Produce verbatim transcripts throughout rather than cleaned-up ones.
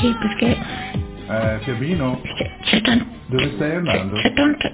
sì, perché... Eh, Fiabino? C'è, c'è tanto... Dove stai andando? C'è, c'è tanto...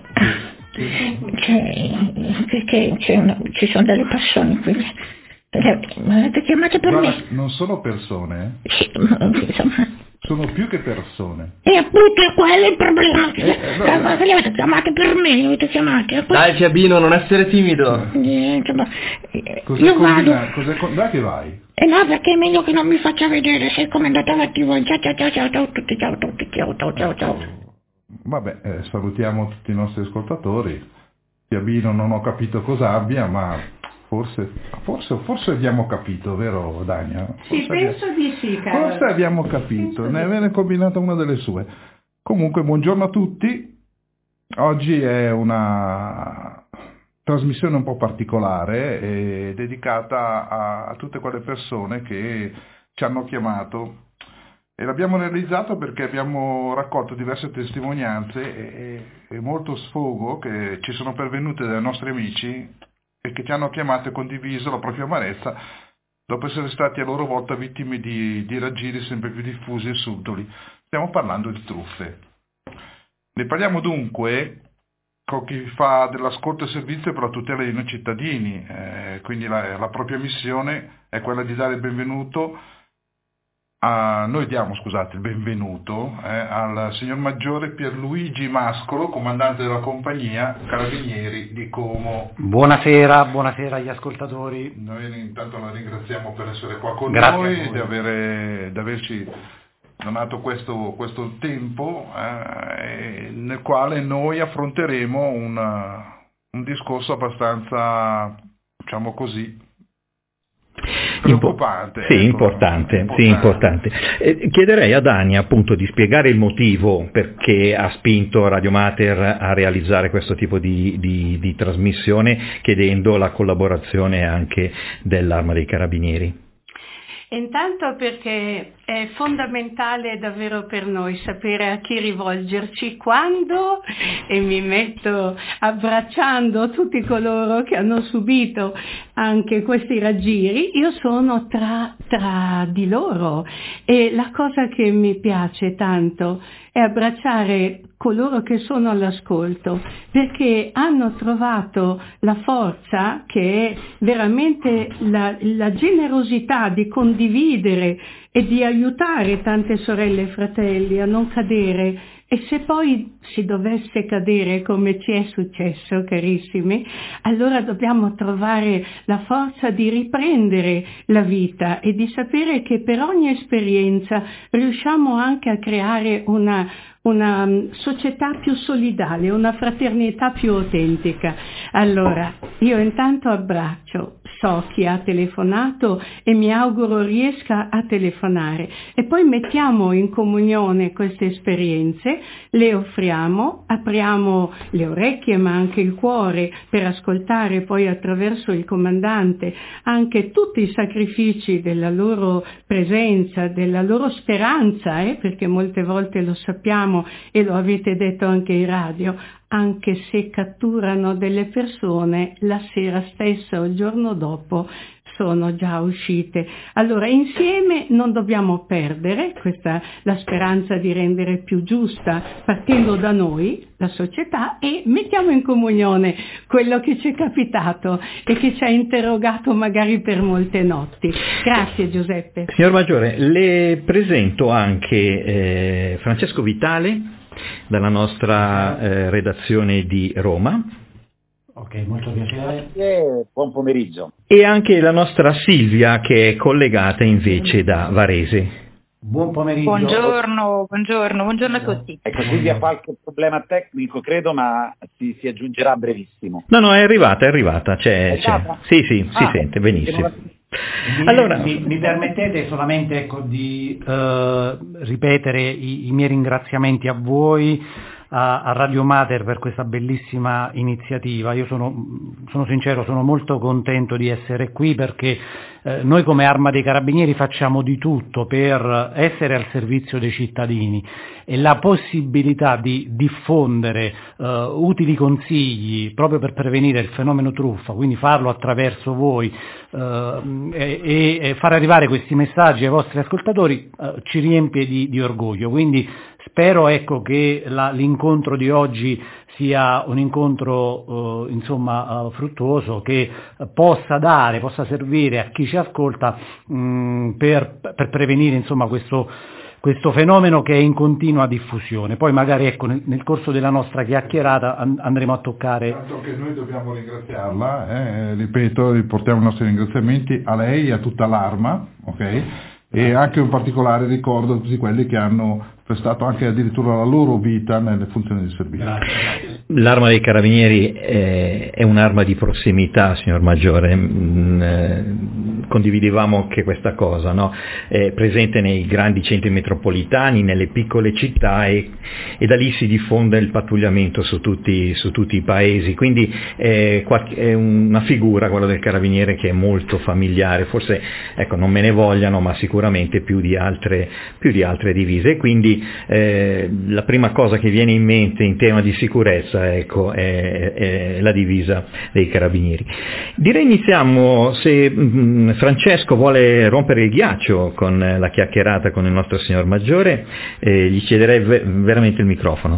C'è... Perché c'è una, ci sono delle persone qui. Ma avete chiamato per Guarda, me? non sono persone, eh? Sì, ma insomma... Sono più che persone. E appunto quello è il problema. Eh, eh, no, Ma li avete chiamati per me, li avete chiamati. Poi... Dai Fiabino, non essere timido. Niente, ma... Cos'è Io combina... vado... Cos'è co... Dai che vai? Eh no, perché è meglio che non mi faccia vedere, sai come è andata la tivù. Ciao ciao ciao ciao ciao tutti, ciao tutti, ciao ciao ciao ciao. Vabbè, eh, salutiamo tutti i nostri ascoltatori. Fiabino non ho capito cosa abbia, ma forse, forse, forse abbiamo capito, vero Dania? Forse Sì, penso abbiamo, di sì, caro. Forse abbiamo capito, ne avete combinata una delle sue. Comunque, buongiorno a tutti. Oggi è una trasmissione un po' particolare e dedicata a, a tutte quelle persone che ci hanno chiamato. E l'abbiamo realizzato perché abbiamo raccolto diverse testimonianze e, e molto sfogo che ci sono pervenute dai nostri amici e che ci hanno chiamato e condiviso la propria amarezza dopo essere stati a loro volta vittime di, di raggiri sempre più diffusi e subdoli. Stiamo parlando di truffe. Ne parliamo dunque con chi fa dell'ascolto e servizio per la tutela dei noi cittadini, eh, quindi la, la propria missione è quella di dare il benvenuto Ah, noi diamo, scusate, il benvenuto eh, al signor Maggiore Pierluigi Mascolo, comandante della compagnia Carabinieri di Como. Buonasera, buonasera agli ascoltatori. Noi intanto la ringraziamo per essere qua con Grazie noi, a voi. di, avere, di averci donato questo, questo tempo eh, nel quale noi affronteremo un, un discorso abbastanza, diciamo così, preoccupante. Sì, ecco, importante, importante. sì, importante. Eh, chiederei a Dani appunto di spiegare il motivo perché ha spinto Radio Mater a realizzare questo tipo di, di, di trasmissione, chiedendo la collaborazione anche dell'Arma dei Carabinieri. Intanto perché è fondamentale davvero per noi sapere a chi rivolgerci quando, e mi metto abbracciando tutti coloro che hanno subito anche questi raggiri. Io sono tra, tra di loro e la cosa che mi piace tanto è abbracciare coloro che sono all'ascolto, perché hanno trovato la forza, che è veramente la, la generosità di condividere e di aiutare tante sorelle e fratelli a non cadere. E se poi si dovesse cadere, come ci è successo, carissimi, allora dobbiamo trovare la forza di riprendere la vita e di sapere che per ogni esperienza riusciamo anche a creare una, una società più solidale, una fraternità più autentica. Allora, io intanto abbraccio, so chi ha telefonato e mi auguro riesca a telefonare e poi mettiamo in comunione queste esperienze, le offriamo, apriamo le orecchie ma anche il cuore per ascoltare poi attraverso il comandante anche tutti i sacrifici della loro presenza, della loro speranza, eh, perché molte volte lo sappiamo e lo avete detto anche in radio, anche se catturano delle persone, la sera stessa o il giorno dopo sono già uscite. Allora insieme non dobbiamo perdere questa, la speranza di rendere più giusta, partendo da noi, la società, e mettiamo in comunione quello che ci è capitato e che ci ha interrogato magari per molte notti. Grazie Giuseppe. Signor Maggiore, le presento anche eh, Francesco Vitale, dalla nostra eh, redazione di Roma. Ok, molto piacere. Grazie, buon pomeriggio. E anche la nostra Silvia, che è collegata invece da Varese. Buon pomeriggio. Buongiorno, buongiorno, buongiorno a tutti. Ecco, Silvia ha qualche problema tecnico, credo, ma si, si aggiungerà a brevissimo. No, no, è arrivata, è arrivata. C'è, È c'è. arrivata? Sì, sì, si Ah, sente benissimo. Mi, Allora, mi, mi permettete solamente ecco, di uh, ripetere i, i miei ringraziamenti a voi, a, a Radio Mater per questa bellissima iniziativa. Io sono, sono sincero, sono molto contento di essere qui perché eh, noi come Arma dei Carabinieri facciamo di tutto per essere al servizio dei cittadini, e la possibilità di diffondere eh, utili consigli proprio per prevenire il fenomeno truffa, quindi farlo attraverso voi eh, e, e far arrivare questi messaggi ai vostri ascoltatori eh, ci riempie di, di orgoglio. Quindi spero, ecco, che la, l'incontro di oggi sia un incontro eh, insomma eh, fruttuoso, che eh, possa dare, possa servire a chi ci ascolta mh, per, per prevenire insomma questo questo fenomeno che è in continua diffusione. Poi magari, ecco, nel, nel corso della nostra chiacchierata an- andremo a toccare. Tanto che noi dobbiamo ringraziarla, eh, ripeto, riportiamo i nostri ringraziamenti a lei e a tutta l'Arma, ok? E anche un particolare ricordo a tutti quelli che hanno prestato anche addirittura la loro vita nelle funzioni di servizio. Grazie. L'Arma dei Carabinieri è, è un'arma di prossimità, signor Maggiore. Mm, eh, condividevamo anche questa cosa, no? È presente nei grandi centri metropolitani, nelle piccole città, e, e da lì si diffonde il pattugliamento su tutti, su tutti i paesi. Quindi è, qualche, è una figura, quella del Carabiniere, che è molto familiare. Forse, ecco, non me ne vogliano, ma sicuramente più di altre, più di altre divise. Quindi Eh, la prima cosa che viene in mente in tema di sicurezza, ecco, è, è la divisa dei Carabinieri. Direi iniziamo, se mh, Francesco vuole rompere il ghiaccio con la chiacchierata con il nostro signor Maggiore, eh, gli chiederei ve- veramente il microfono.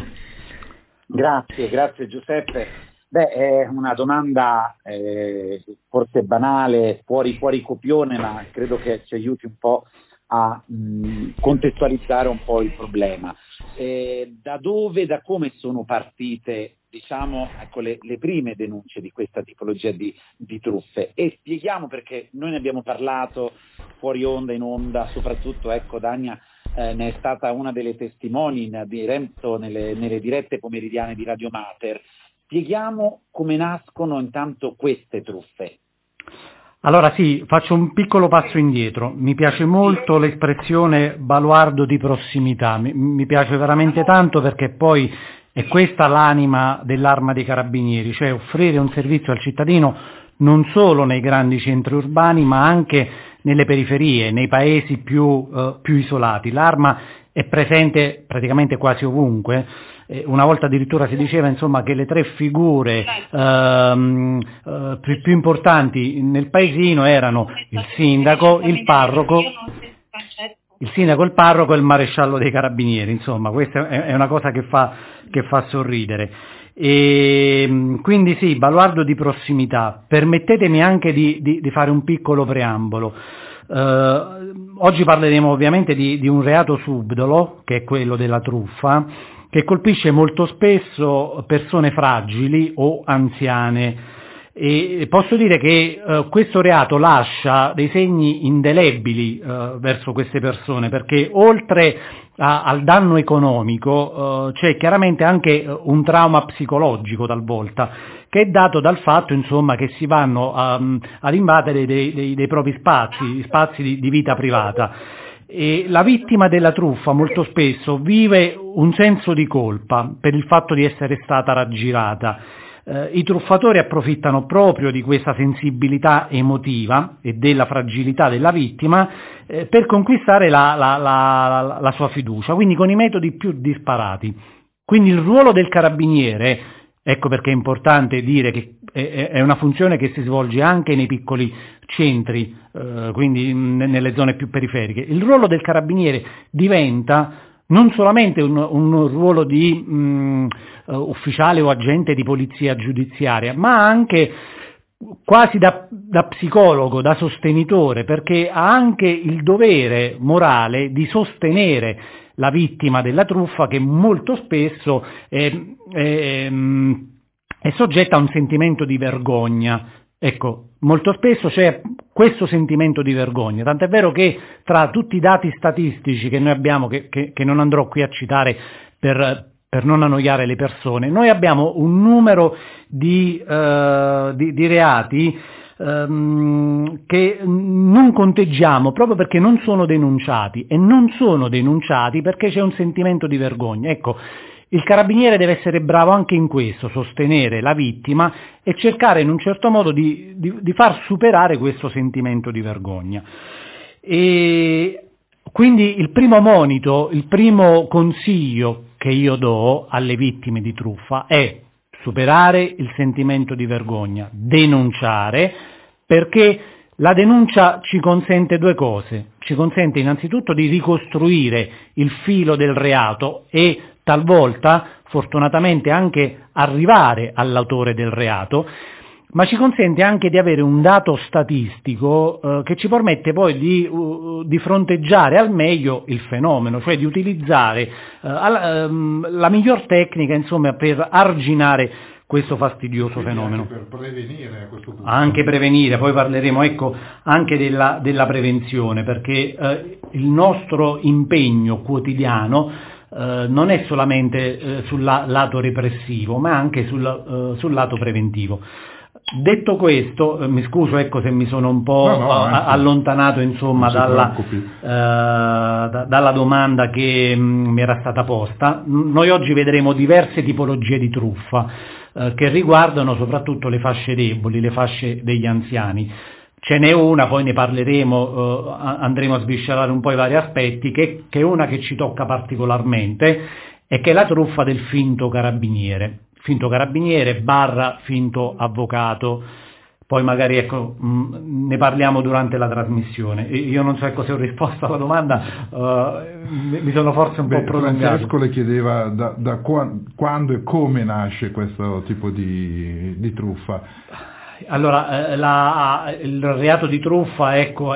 Grazie, grazie Giuseppe. Beh, è una domanda eh, forse banale, fuori, fuori copione, ma credo che ci aiuti un po' a mh, contestualizzare un po' il problema. Eh, da dove, da come sono partite, diciamo, ecco, le, le prime denunce di questa tipologia di, di truffe? E spieghiamo, perché noi ne abbiamo parlato fuori onda, in onda, soprattutto, ecco, Dania eh, ne è stata una delle testimoni in diretto nelle, nelle dirette pomeridiane di Radio Mater. Spieghiamo come nascono intanto queste truffe. Allora sì, faccio un piccolo passo indietro. Mi piace molto l'espressione baluardo di prossimità, mi, mi piace veramente tanto, perché poi è questa l'anima dell'Arma dei Carabinieri, cioè offrire un servizio al cittadino non solo nei grandi centri urbani, ma anche nelle periferie, nei paesi più, eh, più isolati. L'Arma è presente praticamente quasi ovunque. Una volta addirittura si diceva, insomma, che le tre figure ehm, eh, più, più importanti nel paesino erano il sindaco, il parroco, il sindaco, il parroco e il maresciallo dei Carabinieri. Insomma, questa è, è una cosa che fa, che fa sorridere. E quindi sì, baluardo di prossimità. Permettetemi anche di, di, di fare un piccolo preambolo. Uh, oggi parleremo ovviamente di, di un reato subdolo, che è quello della truffa, che colpisce molto spesso persone fragili o anziane, e posso dire che uh, questo reato lascia dei segni indelebili uh, verso queste persone, perché oltre a, al danno economico uh, c'è chiaramente anche un trauma psicologico talvolta, che è dato dal fatto, insomma, che si vanno um, ad invadere dei, dei, dei propri spazi, spazi di, di vita privata. E la vittima della truffa molto spesso vive un senso di colpa per il fatto di essere stata raggirata. Eh, I truffatori approfittano proprio di questa sensibilità emotiva e della fragilità della vittima eh, per conquistare la, la, la, la sua fiducia, quindi con i metodi più disparati. Quindi il ruolo del carabiniere, ecco perché è importante dire che è una funzione che si svolge anche nei piccoli centri, eh, quindi nelle zone più periferiche. Il ruolo del carabiniere diventa non solamente un, un ruolo di mh, ufficiale o agente di polizia giudiziaria, ma anche quasi da, da psicologo, da sostenitore, perché ha anche il dovere morale di sostenere la vittima della truffa, che molto spesso è, è, è soggetta a un sentimento di vergogna. Ecco, molto spesso c'è questo sentimento di vergogna, tant'è vero che tra tutti i dati statistici che noi abbiamo, che, che, che non andrò qui a citare per, per non annoiare le persone, noi abbiamo un numero di, uh, di, di reati um, che non conteggiamo proprio perché non sono denunciati, e non sono denunciati perché c'è un sentimento di vergogna. Ecco, il carabiniere deve essere bravo anche in questo, sostenere la vittima e cercare in un certo modo di, di, di far superare questo sentimento di vergogna. E quindi il primo monito, il primo consiglio che io do alle vittime di truffa è superare il sentimento di vergogna, denunciare, perché la denuncia ci consente due cose, ci consente innanzitutto di ricostruire il filo del reato e talvolta, fortunatamente, anche arrivare all'autore del reato, ma ci consente anche di avere un dato statistico eh, che ci permette poi di, uh, di fronteggiare al meglio il fenomeno, cioè di utilizzare uh, al, um, la miglior tecnica, insomma, per arginare questo fastidioso Quindi fenomeno. Anche per prevenire a questo punto. Anche prevenire, poi parleremo ecco anche della, della prevenzione, perché eh, il nostro impegno quotidiano eh, non è solamente eh, sul la, lato repressivo, ma anche sul, eh, sul lato preventivo. Detto questo, eh, mi scuso ecco se mi sono un po' no, no, a, allontanato insomma dalla, eh, da, dalla domanda che mh, mi era stata posta. Noi oggi vedremo diverse tipologie di truffa eh, che riguardano soprattutto le fasce deboli, le fasce degli anziani. Ce n'è una, poi ne parleremo, eh, andremo a sviscerare un po' i vari aspetti, che, che è una che ci tocca particolarmente e che è la truffa del finto carabiniere. Finto carabiniere barra finto avvocato, poi magari ecco mh, ne parliamo durante la trasmissione. Io non so ecco se ho risposto alla domanda, uh, mi sono forse un Beh, po' prolungato. Francesco le chiedeva da, da qua, quando e come nasce questo tipo di, di truffa. Allora, eh, la, il reato di truffa ecco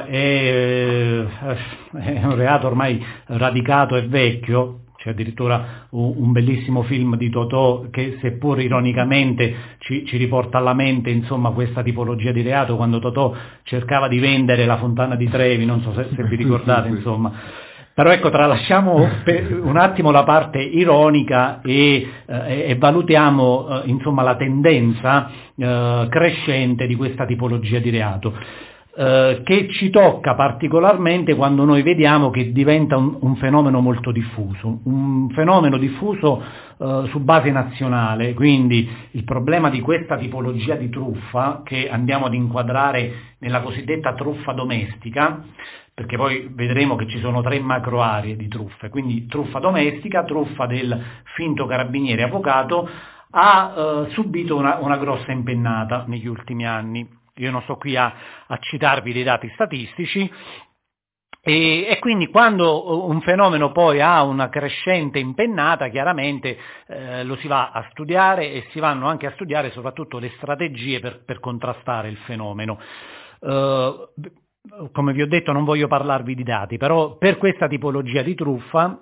è, è un reato ormai radicato e vecchio. C'è addirittura un, un bellissimo film di Totò che, seppur ironicamente, ci, ci riporta alla mente insomma questa tipologia di reato, quando Totò cercava di vendere la Fontana di Trevi, non so se, se vi ricordate, insomma. Però ecco, tralasciamo per un attimo la parte ironica e, eh, e valutiamo eh, insomma la tendenza eh, crescente di questa tipologia di reato. Uh, che ci tocca particolarmente quando noi vediamo che diventa un, un fenomeno molto diffuso, un fenomeno diffuso uh, su base nazionale, quindi il problema di questa tipologia di truffa, che andiamo ad inquadrare nella cosiddetta truffa domestica, perché poi vedremo che ci sono tre macro aree di truffe, quindi truffa domestica, truffa del finto carabiniere avvocato, ha uh, subito una, una grossa impennata negli ultimi anni. Io non sto qui a, a citarvi dei dati statistici e, e quindi quando un fenomeno poi ha una crescente impennata, chiaramente eh, lo si va a studiare e si vanno anche a studiare soprattutto le strategie per, per contrastare il fenomeno. Uh, come vi ho detto non voglio parlarvi di dati, però per questa tipologia di truffa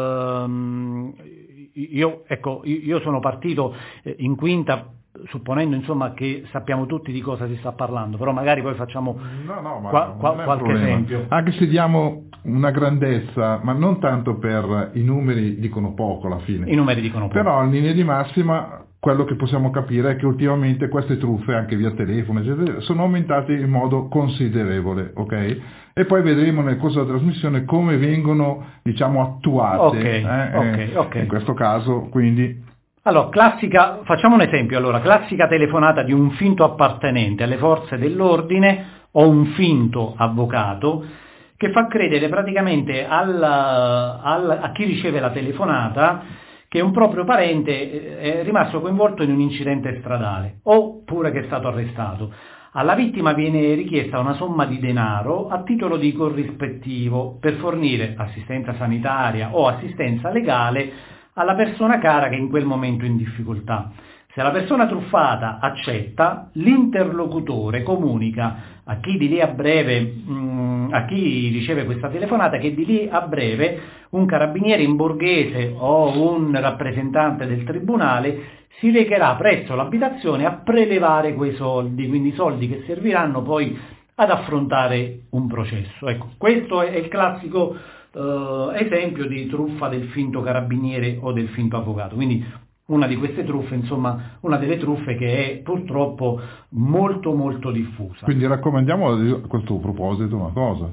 uh, io, ecco, io sono partito in quinta, supponendo insomma che sappiamo tutti di cosa si sta parlando, però magari poi facciamo no, no, ma qua, qua, qualche esempio. Anche se diamo una grandezza, ma non tanto per i numeri dicono poco alla fine. I numeri dicono poco. Però in linea di massima quello che possiamo capire è che ultimamente queste truffe, anche via telefono, eccetera, sono aumentate in modo considerevole, ok? E poi vedremo nel corso della trasmissione come vengono, diciamo, attuate. Okay, eh, okay, okay. In questo caso, quindi... Allora, classica, facciamo un esempio, allora, classica telefonata di un finto appartenente alle forze dell'ordine o un finto avvocato che fa credere praticamente al, al, a chi riceve la telefonata che un proprio parente è rimasto coinvolto in un incidente stradale oppure che è stato arrestato. Alla vittima viene richiesta una somma di denaro a titolo di corrispettivo per fornire assistenza sanitaria o assistenza legale alla persona cara che è in quel momento è in difficoltà. Se la persona truffata accetta, l'interlocutore comunica a chi di lì a breve, mh, a chi riceve questa telefonata, che di lì a breve un carabiniere in borghese o un rappresentante del tribunale si recherà presso l'abitazione a prelevare quei soldi, quindi soldi che serviranno poi ad affrontare un processo. Ecco, questo è il classico Uh, esempio di truffa del finto carabiniere o del finto avvocato, quindi una di queste truffe, insomma una delle truffe che è purtroppo molto molto diffusa. Quindi raccomandiamo a questo proposito una cosa: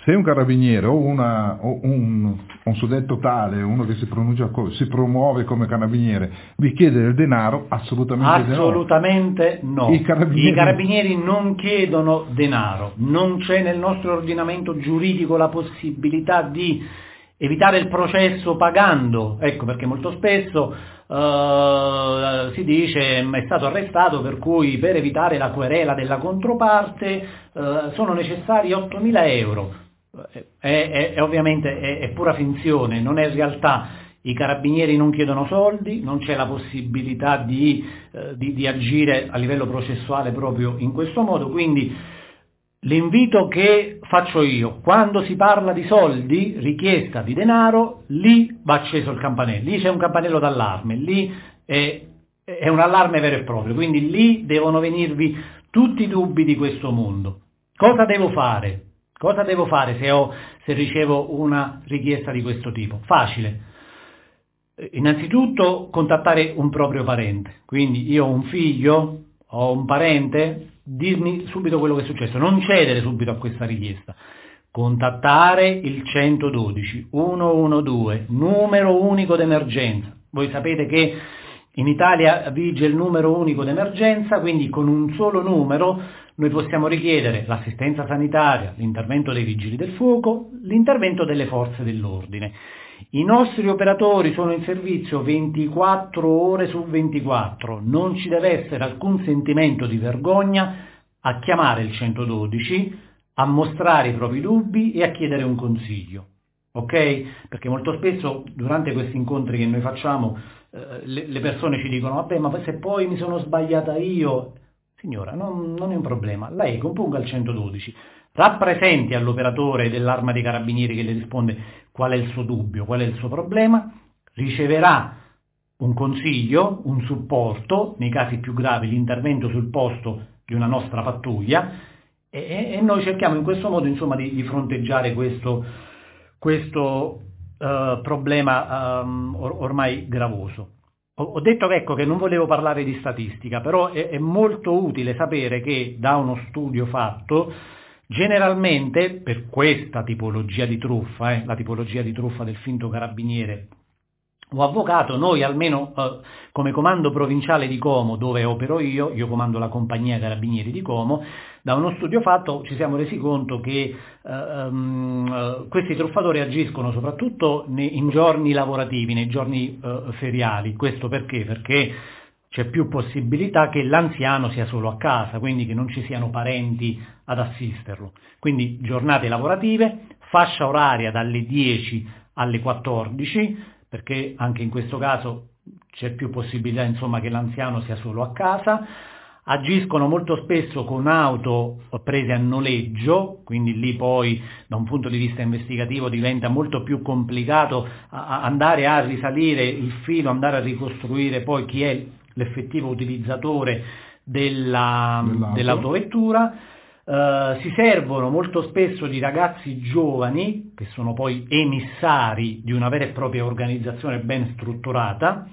se un carabiniere o, una, o un, un suddetto tale, uno che si, pronuncia, si promuove come carabiniere, vi chiede del denaro, assolutamente, assolutamente no. no. I carabinieri... I carabinieri non chiedono denaro, non c'è nel nostro ordinamento giuridico la possibilità di evitare il processo pagando, ecco perché molto spesso uh, si dice è stato arrestato per cui per evitare la querela della controparte uh, sono necessari ottomila euro. È, è, è ovviamente è, è pura finzione, non è realtà. I carabinieri non chiedono soldi, non c'è la possibilità di, eh, di, di agire a livello processuale proprio in questo modo, quindi l'invito che faccio io, quando si parla di soldi, richiesta di denaro, lì va acceso il campanello, lì c'è un campanello d'allarme, lì è, è un allarme vero e proprio, quindi lì devono venirvi tutti i dubbi di questo mondo. Cosa devo fare? Cosa devo fare se, ho, se ricevo una richiesta di questo tipo? Facile. Innanzitutto contattare un proprio parente, quindi io ho un figlio, ho un parente, dirmi subito quello che è successo, non cedere subito a questa richiesta, contattare il centododici, centododici, numero unico d'emergenza. Voi sapete che in Italia vige il numero unico d'emergenza, quindi con un solo numero noi possiamo richiedere l'assistenza sanitaria, l'intervento dei vigili del fuoco, l'intervento delle forze dell'ordine. I nostri operatori sono in servizio ventiquattro ore su ventiquattro, non ci deve essere alcun sentimento di vergogna a chiamare il centododici, a mostrare i propri dubbi e a chiedere un consiglio, ok? Perché molto spesso durante questi incontri che noi facciamo eh, le, le persone ci dicono vabbè ma se poi mi sono sbagliata io, signora non, non è un problema, lei componga il centododici, rappresenti all'operatore dell'Arma dei Carabinieri che le risponde qual è il suo dubbio, qual è il suo problema, riceverà un consiglio, un supporto, nei casi più gravi l'intervento sul posto di una nostra pattuglia e, e noi cerchiamo in questo modo insomma di, di fronteggiare questo, questo uh, problema um, or, ormai gravoso. Ho, ho detto che, ecco, che non volevo parlare di statistica, però è, è molto utile sapere che da uno studio fatto generalmente per questa tipologia di truffa, eh, la tipologia di truffa del finto carabiniere o avvocato, noi almeno eh, come comando provinciale di Como, dove opero io, io comando la compagnia Carabinieri di Como, da uno studio fatto ci siamo resi conto che eh, um, questi truffatori agiscono soprattutto nei, in giorni lavorativi, nei giorni eh, feriali. Questo perché? Perché c'è più possibilità che l'anziano sia solo a casa, quindi che non ci siano parenti ad assisterlo. Quindi giornate lavorative, fascia oraria dalle dieci alle quattordici, perché anche in questo caso c'è più possibilità insomma che l'anziano sia solo a casa, agiscono molto spesso con auto prese a noleggio, quindi lì poi da un punto di vista investigativo diventa molto più complicato a andare a risalire il filo, andare a ricostruire poi chi è l'effettivo utilizzatore della, dell'autovettura. Uh, si servono molto spesso di ragazzi giovani che sono poi emissari di una vera e propria organizzazione ben strutturata,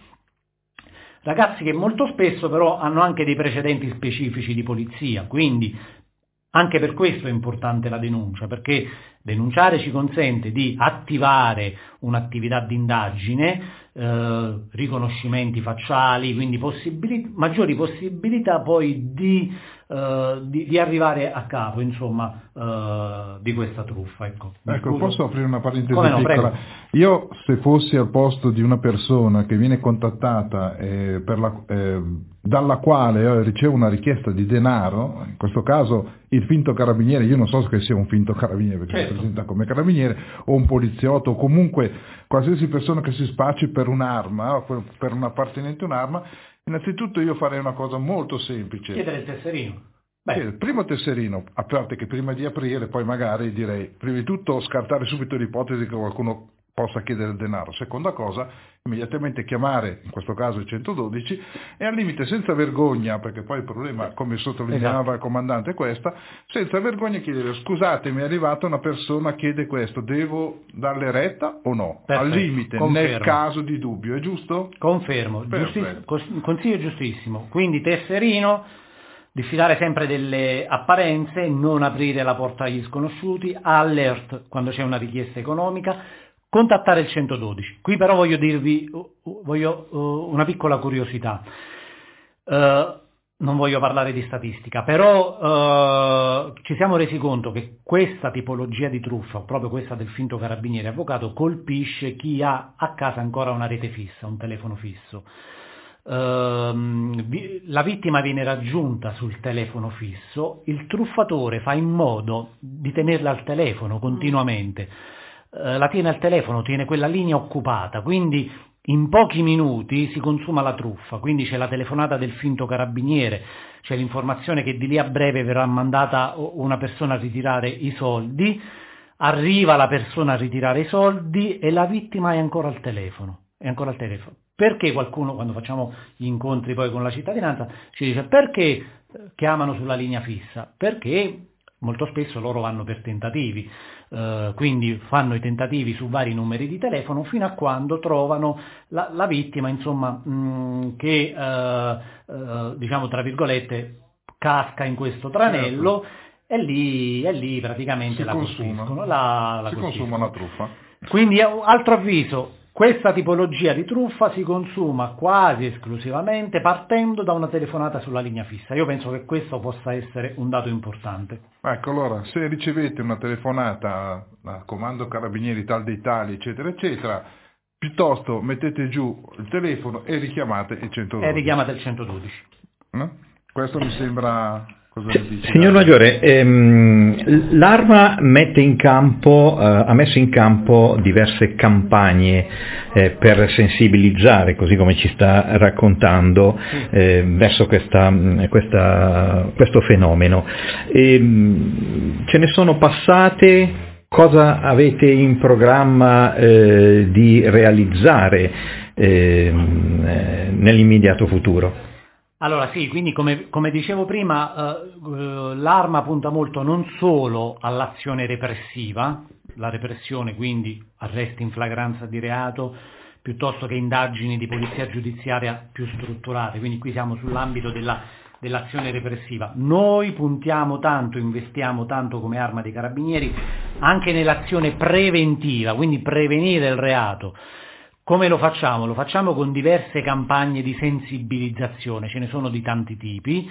ragazzi che molto spesso però hanno anche dei precedenti specifici di polizia, quindi anche per questo è importante la denuncia, perché denunciare ci consente di attivare un'attività di indagine, eh, riconoscimenti facciali, quindi possibili- maggiori possibilità poi di, eh, di, di arrivare a capo, insomma, eh, di questa truffa. Ecco, ecco posso aprire una parentesi Come no, piccola? prego. Io se fossi al posto di una persona che viene contattata eh, per la, eh, dalla quale eh, ricevo una richiesta di denaro, in questo caso il finto carabiniere, io non so che sia un finto carabiniere perché certo. si presenta come carabiniere, o un poliziotto, o comunque qualsiasi persona che si spacci per un'arma, o per un appartenente a un'arma, innanzitutto io farei una cosa molto semplice. Chiedere il tesserino. Beh. Chiedere, primo tesserino, a parte che prima di aprire, poi magari direi, prima di tutto scartare subito l'ipotesi che qualcuno possa chiedere il denaro. Seconda cosa, immediatamente chiamare, in questo caso il centododici, e al limite senza vergogna, perché poi il problema, come sottolineava esatto. il comandante, è questa, senza vergogna chiedere, scusatemi, è arrivata una persona, chiede questo, devo darle retta o no? Perfetto. Al limite, confermo. Nel caso di dubbio, è giusto? Confermo, Giusti- consiglio giustissimo. Quindi tesserino, diffidare sempre delle apparenze, non aprire la porta agli sconosciuti, alert quando c'è una richiesta economica, contattare il centododici. Qui però voglio dirvi voglio, uh, una piccola curiosità. Uh, non voglio parlare di statistica, però uh, ci siamo resi conto che questa tipologia di truffa, proprio questa del finto carabiniere avvocato, colpisce chi ha a casa ancora una rete fissa, un telefono fisso. Uh, vi, la vittima viene raggiunta sul telefono fisso, il truffatore fa in modo di tenerla al telefono continuamente, uh, la tiene al telefono, tiene quella linea occupata, quindi in pochi minuti si consuma la truffa, quindi c'è la telefonata del finto carabiniere, c'è l'informazione che di lì a breve verrà mandata una persona a ritirare i soldi, arriva la persona a ritirare i soldi e la vittima è ancora al telefono, è ancora al telefono. Perché qualcuno, quando facciamo gli incontri poi con la cittadinanza, ci dice perché chiamano sulla linea fissa? Perché molto spesso loro vanno per tentativi, eh, quindi fanno i tentativi su vari numeri di telefono fino a quando trovano la, la vittima, insomma, mh, che, eh, eh, diciamo, tra virgolette, casca in questo tranello, certo. e, lì, e lì praticamente si la consuma. costruiscono. La, la si consuma una truffa. Quindi, altro avviso, questa tipologia di truffa si consuma quasi esclusivamente partendo da una telefonata sulla linea fissa. Io penso che questo possa essere un dato importante. Ecco, allora, se ricevete una telefonata a comando carabinieri tal dei tali, eccetera, eccetera, piuttosto mettete giù il telefono e richiamate il centododici. E richiamate il centododici. No? Questo mi sembra... Signor Maggiore, ehm, l'Arma mette in campo, eh, ha messo in campo diverse campagne eh, per sensibilizzare, così come ci sta raccontando, eh, verso questa, questa, questo fenomeno. E, ce ne sono passate? Cosa avete in programma eh, di realizzare eh, nell'immediato futuro? Allora sì, quindi come, come dicevo prima, eh, l'Arma punta molto non solo all'azione repressiva, la repressione quindi arresti in flagranza di reato, piuttosto che indagini di polizia giudiziaria più strutturate, quindi qui siamo sull'ambito della, dell'azione repressiva. Noi puntiamo tanto, investiamo tanto come Arma dei Carabinieri anche nell'azione preventiva, quindi prevenire il reato. Come lo facciamo? Lo facciamo con diverse campagne di sensibilizzazione, ce ne sono di tanti tipi,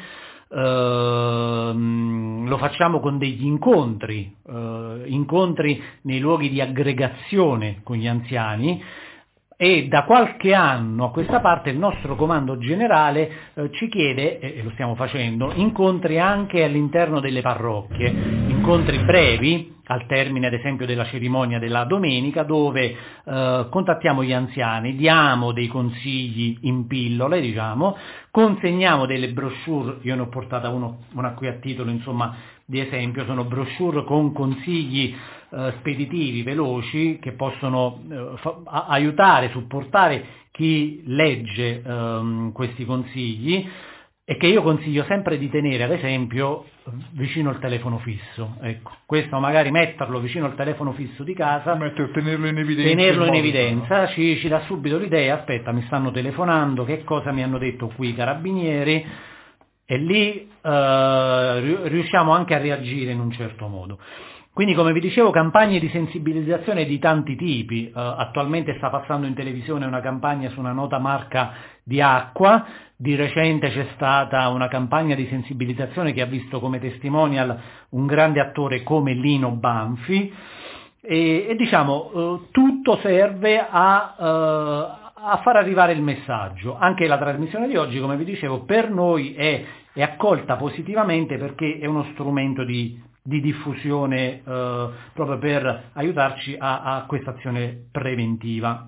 ehm, lo facciamo con degli incontri, eh, incontri nei luoghi di aggregazione con gli anziani, e da qualche anno a questa parte il nostro comando generale eh, ci chiede, e lo stiamo facendo, incontri anche all'interno delle parrocchie, incontri brevi, al termine ad esempio della cerimonia della domenica, dove eh, contattiamo gli anziani, diamo dei consigli in pillole, diciamo, consegniamo delle brochure, io ne ho portata uno, una qui a titolo insomma di esempio, sono brochure con consigli eh, speditivi, veloci, che possono eh, fa- aiutare, supportare chi legge ehm, questi consigli, e che io consiglio sempre di tenere ad esempio vicino al telefono fisso. Ecco, questo magari metterlo vicino al telefono fisso di casa, Metter, tenerlo in evidenza, tenerlo in in evidenza ci, ci dà subito l'idea, aspetta, mi stanno telefonando, che cosa mi hanno detto qui i carabinieri, e lì eh, riusciamo anche a reagire in un certo modo. Quindi, come vi dicevo, campagne di sensibilizzazione di tanti tipi. Uh, attualmente sta passando in televisione una campagna su una nota marca di acqua, di recente c'è stata una campagna di sensibilizzazione che ha visto come testimonial un grande attore come Lino Banfi, e, e diciamo uh, tutto serve a, uh, a far arrivare il messaggio. Anche la trasmissione di oggi, come vi dicevo, per noi è, è accolta positivamente, perché è uno strumento di di diffusione eh, proprio per aiutarci a, a questa azione preventiva.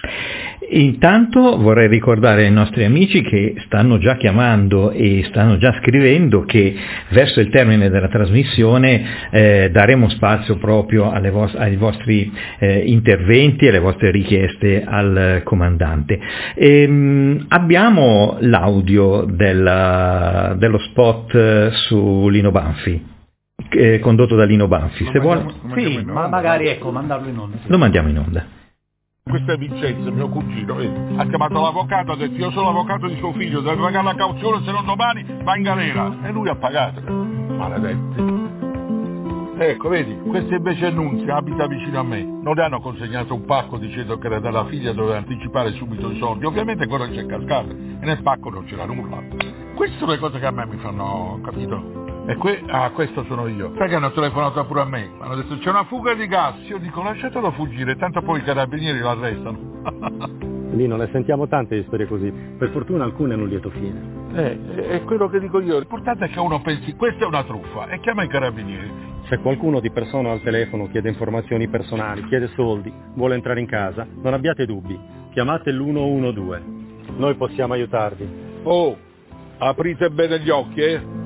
Intanto vorrei ricordare ai nostri amici che stanno già chiamando e stanno già scrivendo che verso il termine della trasmissione eh, daremo spazio proprio alle vos- ai vostri eh, interventi e alle vostre richieste al comandante. E, mh, abbiamo l'audio della, dello spot su Lino Banfi, eh, condotto da Lino Banfi. Se vuole, sì, ma magari ecco, mandarlo in onda. Sì. Lo mandiamo in onda. Questo è Vincenzo, mio cugino, eh. ha chiamato l'avvocato, ha detto io sono l'avvocato di suo figlio, deve pagare la cauzione, se no domani va in galera. E lui ha pagato. Maledetti. Ecco, vedi, questa invece è Nunzia, abita vicino a me. Non le hanno consegnato un pacco dicendo che era della figlia, doveva anticipare subito i soldi. Ovviamente quello c'è cascato e nel pacco non c'era nulla. Queste sono le cose che a me mi fanno, capito? E que- ah, questo sono io. Sai che hanno telefonato pure a me? Hanno detto c'è una fuga di gas. Io dico lasciatelo fuggire, tanto poi i carabinieri l'arrestano. Lì non ne sentiamo tante di storie così. Per fortuna alcune hanno un lieto fine. Eh, è quello che dico io. L'importante è che uno pensi questa è una truffa e chiama i carabinieri. Se qualcuno di persona al telefono chiede informazioni personali, chiede soldi, vuole entrare in casa, non abbiate dubbi. Chiamate l'uno uno due. Noi possiamo aiutarvi. Oh, aprite bene gli occhi, eh?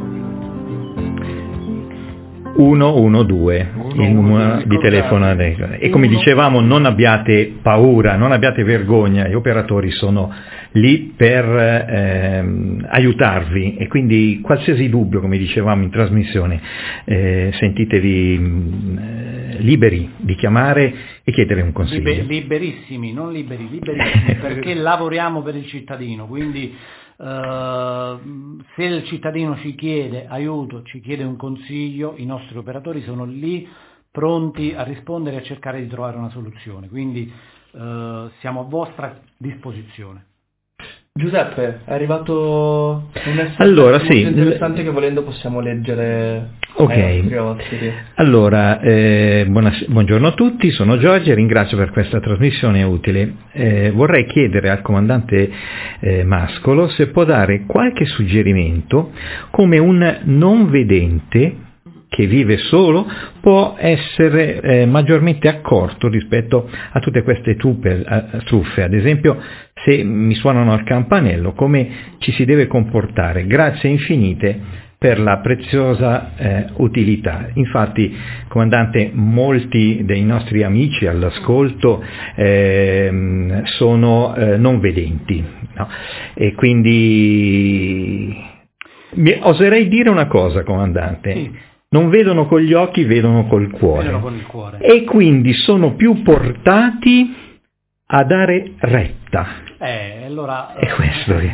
uno uno due, il numero di telefono. E come dicevamo, non abbiate paura, non abbiate vergogna, gli operatori sono lì per ehm, aiutarvi, e quindi qualsiasi dubbio, come dicevamo in trasmissione, eh, sentitevi mh, liberi di chiamare e chiedere un consiglio. Liber- liberissimi, non liberi, liberissimi, perché lavoriamo per il cittadino, quindi Uh, se il cittadino ci chiede aiuto, ci chiede un consiglio, i nostri operatori sono lì pronti a rispondere e a cercare di trovare una soluzione, quindi uh, siamo a vostra disposizione. Giuseppe, è arrivato un messaggio allora, molto sì. interessante che volendo possiamo leggere. Ok, allora eh, buonas- buongiorno a tutti, sono Giorgio e ringrazio per questa trasmissione utile. Eh, vorrei chiedere al comandante eh, Mascolo se può dare qualche suggerimento come un non vedente che vive solo può essere eh, maggiormente accorto rispetto a tutte queste truffe, a, truffe. Ad esempio, se mi suonano al campanello, come ci si deve comportare. Grazie infinite per la preziosa eh, utilità. Infatti, comandante, molti dei nostri amici all'ascolto eh, sono eh, non vedenti, no? E quindi mi, oserei dire una cosa, comandante. Sì. Non vedono con gli occhi, vedono col cuore. Vedono con il cuore. E quindi sono più portati a dare retta. Eh, allora, è questo che...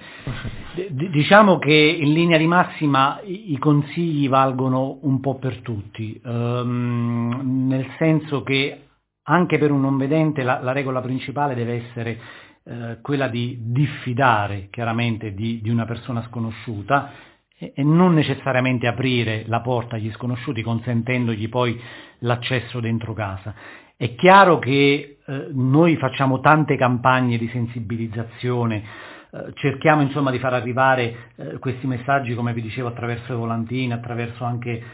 d- diciamo che in linea di massima i, i consigli valgono un po' per tutti, ehm, nel senso che anche per un non vedente la, la regola principale deve essere eh, quella di diffidare chiaramente di, di una persona sconosciuta e, e non necessariamente aprire la porta agli sconosciuti consentendogli poi l'accesso dentro casa. È chiaro che eh, noi facciamo tante campagne di sensibilizzazione, eh, cerchiamo insomma di far arrivare eh, questi messaggi, come vi dicevo, attraverso i volantini, attraverso anche eh,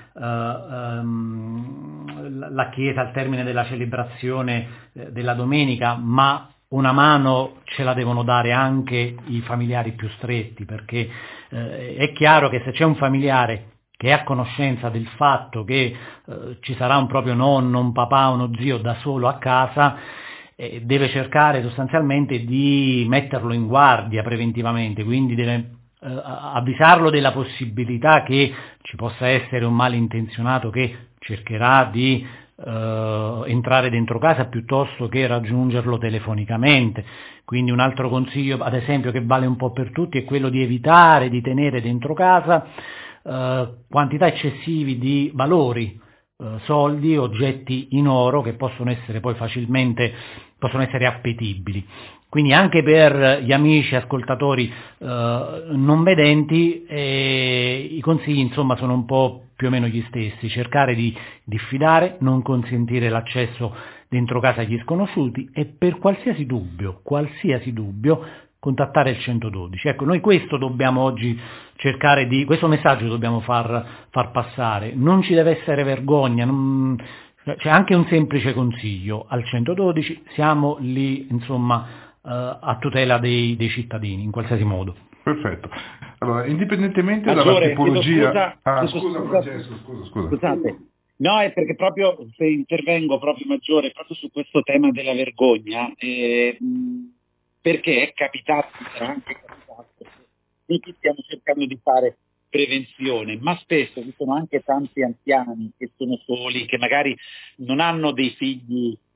ehm, la Chiesa al termine della celebrazione eh, della domenica, ma una mano ce la devono dare anche i familiari più stretti, perché eh, è chiaro che se c'è un familiare che è a conoscenza del fatto che eh, ci sarà un proprio nonno, un papà, uno zio da solo a casa, eh, deve cercare sostanzialmente di metterlo in guardia preventivamente, quindi deve eh, avvisarlo della possibilità che ci possa essere un malintenzionato che cercherà di eh, entrare dentro casa piuttosto che raggiungerlo telefonicamente. Quindi un altro consiglio, ad esempio, che vale un po' per tutti, è quello di evitare di tenere dentro casa Uh, quantità eccessivi di valori, uh, soldi, oggetti in oro che possono essere poi facilmente, possono essere appetibili. Quindi anche per gli amici ascoltatori uh, non vedenti eh, i consigli insomma sono un po' più o meno gli stessi: cercare di diffidare, non consentire l'accesso dentro casa agli sconosciuti e per qualsiasi dubbio, qualsiasi dubbio contattare il centododici. Ecco, noi questo dobbiamo oggi cercare di, questo messaggio dobbiamo far, far passare. Non ci deve essere vergogna, non, c'è anche un semplice consiglio: al centododici siamo lì, insomma, eh, a tutela dei, dei cittadini, in qualsiasi modo. Perfetto. Allora, indipendentemente Maggiore, dalla tipologia... scusa, ah, scusa, scusa, scusa, Francesco, scusa, scusa. Scusate. No, è perché proprio, se intervengo proprio Maggiore, proprio su questo tema della vergogna, eh, perché è capitato, sarà anche capitato, noi stiamo cercando di fare prevenzione, ma spesso ci sono anche tanti anziani che sono soli, che magari non hanno dei figli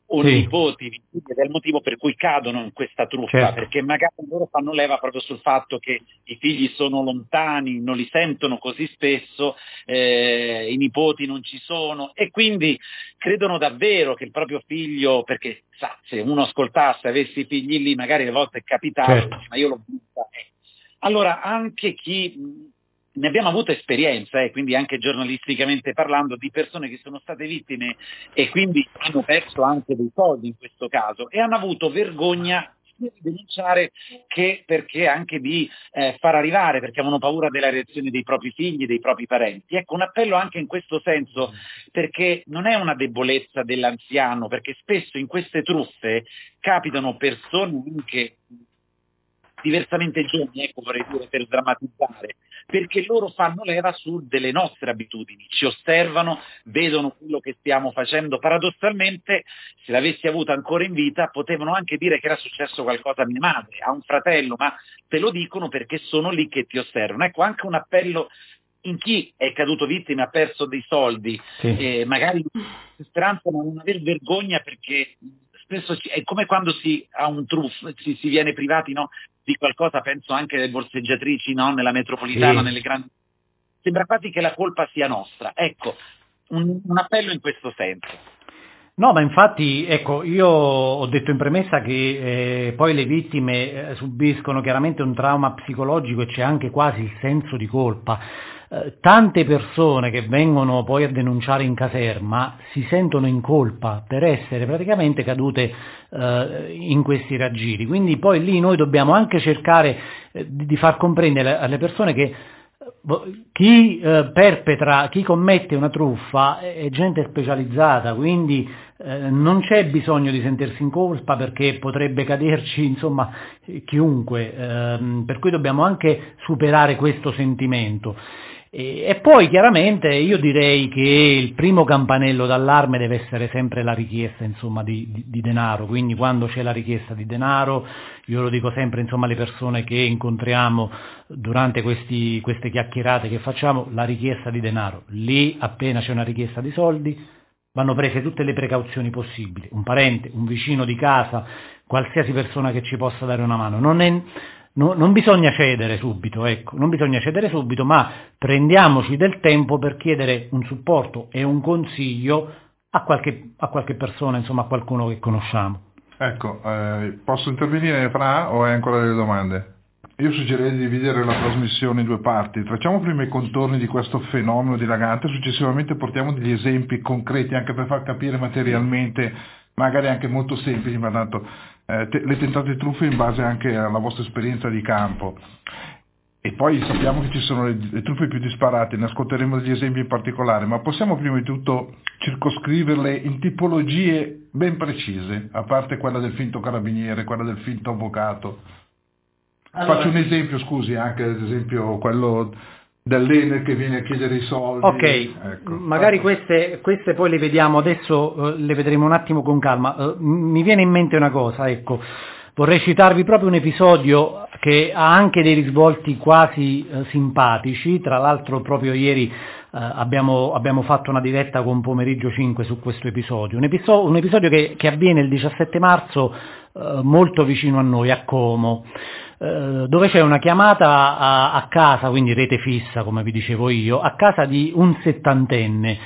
o Sì. nipoti, ed è il motivo per cui cadono in questa truffa, Certo. perché magari loro fanno leva proprio sul fatto che i figli sono lontani, non li sentono così spesso, eh, i nipoti non ci sono, e quindi credono davvero che il proprio figlio, perché sa, se uno ascoltasse, avesse i figli lì, magari a volte è capitato, Certo. dice, ma io l'ho vista. eh. Allora anche chi... Ne abbiamo avuto esperienza, eh, quindi anche giornalisticamente parlando, di persone che sono state vittime e quindi hanno perso anche dei soldi in questo caso e hanno avuto vergogna sia di denunciare che perché anche di eh, far arrivare, perché avevano paura della reazione dei propri figli, dei propri parenti. Ecco, un appello anche in questo senso, perché non è una debolezza dell'anziano, perché spesso in queste truffe capitano persone anche diversamente giovani, ecco, vorrei dire, per drammatizzare, perché loro fanno leva su delle nostre abitudini, ci osservano, vedono quello che stiamo facendo. Paradossalmente, se l'avessi avuta ancora in vita, potevano anche dire che era successo qualcosa a mia madre, a un fratello, ma te lo dicono perché sono lì che ti osservano. Ecco, anche un appello in chi è caduto vittima, ha perso dei soldi, Sì. eh, magari speranza, ma non aver vergogna, perché spesso ci, è come quando si ha un truffo, si, si viene privati, no, di qualcosa, penso anche alle borseggiatrici, no, nella metropolitana, Sì. nelle grandi... Sembra quasi che la colpa sia nostra. Ecco, un, un appello in questo senso. No, ma infatti, ecco, io ho detto in premessa che eh, poi le vittime eh, subiscono chiaramente un trauma psicologico e c'è anche quasi il senso di colpa. Eh, tante persone che vengono poi a denunciare in caserma si sentono in colpa per essere praticamente cadute eh, in questi raggiri, quindi poi lì noi dobbiamo anche cercare eh, di, di far comprendere alle persone che chi eh, perpetra, chi commette una truffa è gente specializzata, quindi eh, non c'è bisogno di sentirsi in colpa perché potrebbe caderci insomma chiunque, ehm, per cui dobbiamo anche superare questo sentimento. E, e poi chiaramente io direi che il primo campanello d'allarme deve essere sempre la richiesta insomma di, di, di denaro, quindi quando c'è la richiesta di denaro, io lo dico sempre insomma alle persone che incontriamo durante questi, queste chiacchierate che facciamo, la richiesta di denaro, lì appena c'è una richiesta di soldi vanno prese tutte le precauzioni possibili, un parente, un vicino di casa, qualsiasi persona che ci possa dare una mano, non è... No, non bisogna cedere subito, ecco, non bisogna cedere subito, ma prendiamoci del tempo per chiedere un supporto e un consiglio a qualche, a qualche persona, insomma a qualcuno che conosciamo. Ecco, eh, posso intervenire Fra o hai ancora delle domande? Io suggerirei di dividere la trasmissione in due parti. Tracciamo prima i contorni di questo fenomeno dilagante, successivamente portiamo degli esempi concreti anche per far capire materialmente, magari anche molto semplici, ma tanto eh, te, le tentate truffe in base anche alla vostra esperienza di campo. E poi sappiamo che ci sono le, le truffe più disparate, ne ascolteremo degli esempi in particolare, ma possiamo prima di tutto circoscriverle in tipologie ben precise, a parte quella del finto carabiniere, quella del finto avvocato. Allora, Faccio un esempio, scusi, anche ad esempio quello dell'Enel che viene a chiedere i soldi. ok, ecco. magari queste, queste poi le vediamo adesso, eh, le vedremo un attimo con calma. Eh, mi viene in mente una cosa, ecco, vorrei citarvi proprio un episodio che ha anche dei risvolti quasi eh, simpatici, tra l'altro proprio ieri eh, abbiamo, abbiamo fatto una diretta con Pomeriggio cinque su questo episodio, un, episo- un episodio che, che avviene il diciassette marzo eh, molto vicino a noi, a Como, eh, dove c'è una chiamata a, a casa, quindi rete fissa come vi dicevo io, a casa di un settantenne.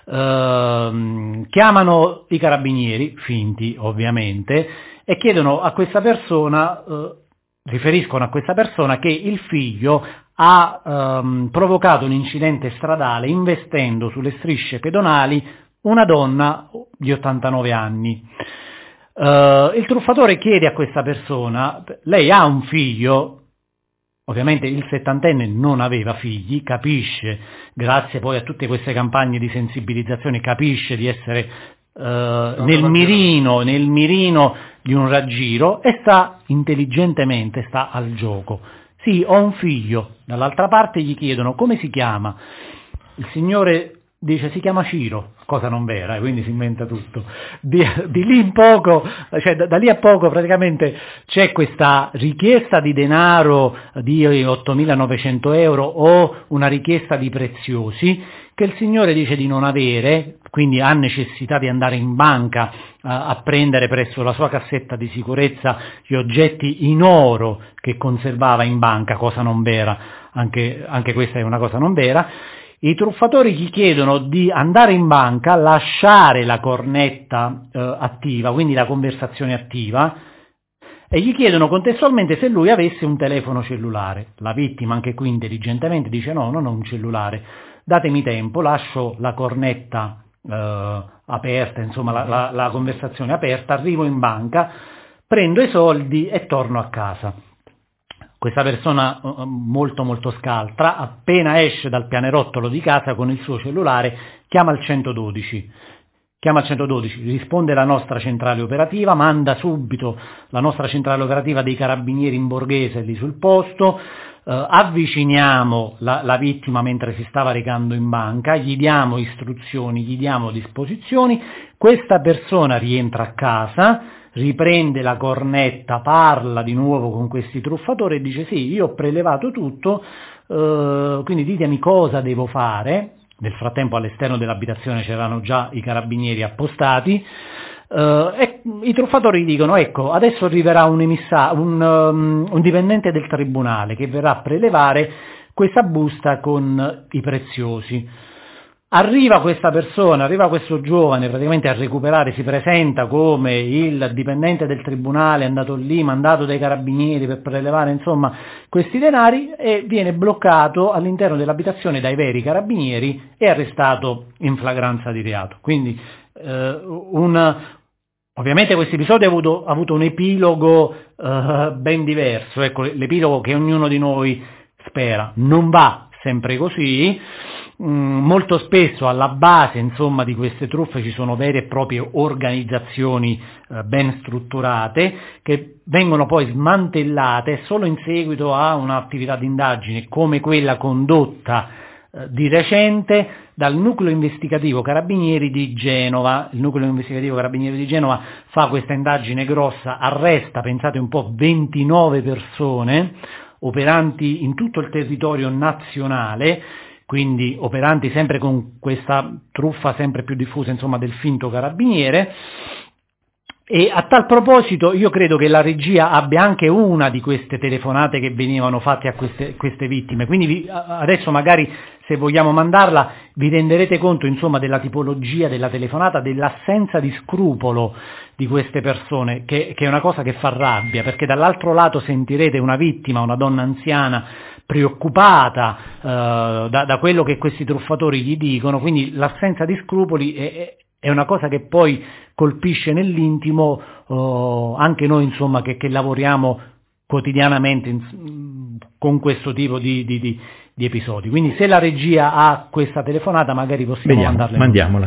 Uh, chiamano i carabinieri, finti ovviamente, e chiedono a questa persona, uh, riferiscono a questa persona che il figlio ha um, provocato un incidente stradale investendo sulle strisce pedonali una donna di ottantanove anni. Uh, il truffatore chiede a questa persona, lei ha un figlio? Ovviamente il settantenne non aveva figli, capisce, grazie poi a tutte queste campagne di sensibilizzazione, capisce di essere eh, nel mirino, nel mirino di un raggiro e sta intelligentemente, sta al gioco. Sì, ho un figlio, dall'altra parte gli chiedono come si chiama, il signore dice si chiama Ciro, cosa non vera, e quindi si inventa tutto. Di, di lì in poco, cioè da, da lì a poco praticamente c'è questa richiesta di denaro di ottomilanovecento euro o una richiesta di preziosi che il signore dice di non avere, quindi ha necessità di andare in banca a, a prendere presso la sua cassetta di sicurezza gli oggetti in oro che conservava in banca, cosa non vera, anche, anche questa è una cosa non vera. I truffatori gli chiedono di andare in banca, lasciare la cornetta eh, attiva, quindi la conversazione attiva, e gli chiedono contestualmente se lui avesse un telefono cellulare. La vittima, anche qui intelligentemente, dice no, non ho un cellulare, datemi tempo, lascio la cornetta eh, aperta, insomma la, la, la conversazione aperta, arrivo in banca, prendo i soldi e torno a casa. Questa persona molto molto scaltra, appena esce dal pianerottolo di casa con il suo cellulare, chiama il centododici. Chiama il centododici, risponde la nostra centrale operativa, manda subito la nostra centrale operativa dei carabinieri in Borghese lì sul posto, eh, avviciniamo la, la vittima mentre si stava recando in banca, gli diamo istruzioni, gli diamo disposizioni, questa persona rientra a casa, riprende la cornetta, parla di nuovo con questi truffatori e dice sì, io ho prelevato tutto, eh, quindi ditemi cosa devo fare. Nel frattempo all'esterno dell'abitazione c'erano già i carabinieri appostati, eh, e i truffatori dicono ecco adesso arriverà un, emissa- un, um, un dipendente del tribunale che verrà a prelevare questa busta con i preziosi. Arriva questa persona, arriva questo giovane praticamente a recuperare, si presenta come il dipendente del tribunale, è andato lì, mandato dai carabinieri per prelevare insomma questi denari, e viene bloccato all'interno dell'abitazione dai veri carabinieri e arrestato in flagranza di reato. Quindi eh, un, ovviamente questo episodio ha avuto, ha avuto un epilogo eh, ben diverso, ecco l'epilogo che ognuno di noi spera. Non va sempre così. Mm, molto spesso alla base insomma di queste truffe ci sono vere e proprie organizzazioni eh, ben strutturate che vengono poi smantellate solo in seguito a un'attività di indagine come quella condotta eh, di recente dal nucleo investigativo Carabinieri di Genova. Il nucleo investigativo Carabinieri di Genova fa questa indagine grossa, arresta, pensate un po', ventinove persone operanti in tutto il territorio nazionale, quindi operanti sempre con questa truffa sempre più diffusa insomma del finto carabiniere. E a tal proposito io credo che la regia abbia anche una di queste telefonate che venivano fatte a queste, queste vittime, quindi vi, adesso magari se vogliamo mandarla vi renderete conto insomma della tipologia della telefonata, dell'assenza di scrupolo di queste persone, che, che è una cosa che fa rabbia, perché dall'altro lato sentirete una vittima, una donna anziana preoccupata eh, da, da quello che questi truffatori gli dicono, quindi l'assenza di scrupoli è, è una cosa che poi colpisce nell'intimo eh, anche noi insomma che, che lavoriamo quotidianamente in, con questo tipo di, di, di, di episodi. Quindi se la regia ha questa telefonata magari possiamo Vediamo, mandarla. mandiamola.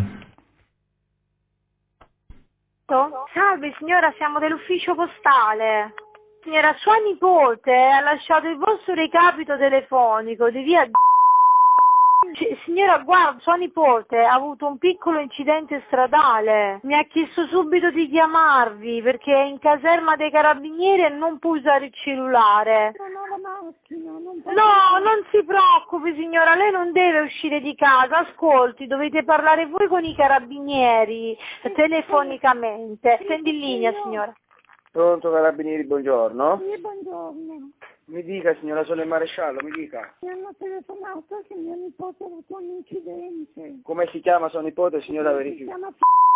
Salve signora, siamo dell'ufficio postale. Signora, sua nipote ha lasciato il vostro recapito telefonico di via. Signora, guarda, sua nipote ha avuto un piccolo incidente stradale. Mi ha chiesto subito di chiamarvi perché è in caserma dei carabinieri e non può usare il cellulare. Non ho la macchina, non posso... No, non si preoccupi signora, lei non deve uscire di casa. Ascolti, dovete parlare voi con i carabinieri telefonicamente. Stendi in linea signora. Pronto carabinieri, buongiorno. Sì, buongiorno. Mi dica signora, sono il maresciallo, mi dica. Mi hanno telefonato che mio nipote ha avuto un incidente. Come si chiama sua nipote signora? Si Verifica. chiama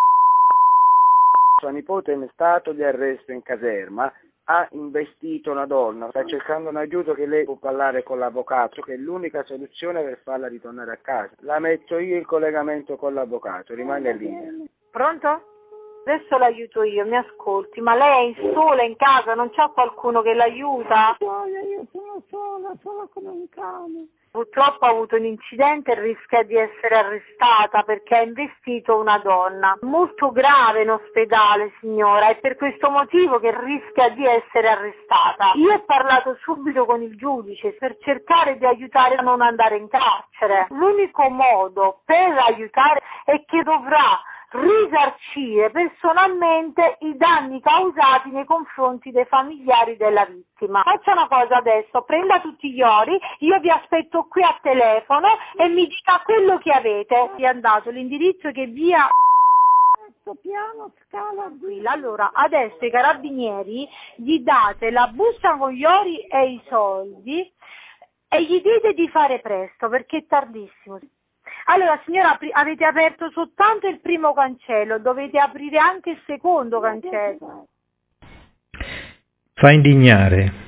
Sua nipote è in stato di arresto in caserma, ha investito una donna, sta cercando un aiuto che lei può parlare con l'avvocato, che è l'unica soluzione per farla ritornare a casa. La metto io in collegamento con l'avvocato, rimanga lì. Pronto? Adesso l'aiuto io, mi ascolti, ma lei è sola in casa, non c'è qualcuno che l'aiuta? Io sono sola, sola come un cane. Purtroppo ha avuto un incidente e rischia di essere arrestata perché ha investito una donna. Molto grave in ospedale signora, è per questo motivo che rischia di essere arrestata. Io ho parlato subito con il giudice per cercare di aiutare a non andare in carcere. L'unico modo per aiutare è che dovrà risarcire personalmente i danni causati nei confronti dei familiari della vittima. Faccia una cosa adesso, prenda tutti gli ori, io vi aspetto qui a telefono e mi dica quello che avete. Vi è andato l'indirizzo che via piano scala qui. Allora, adesso i carabinieri gli date la busta con gli ori e i soldi e gli dite di fare presto perché è tardissimo. Allora signora, avete aperto soltanto il primo cancello, dovete aprire anche il secondo cancello. Fa indignare.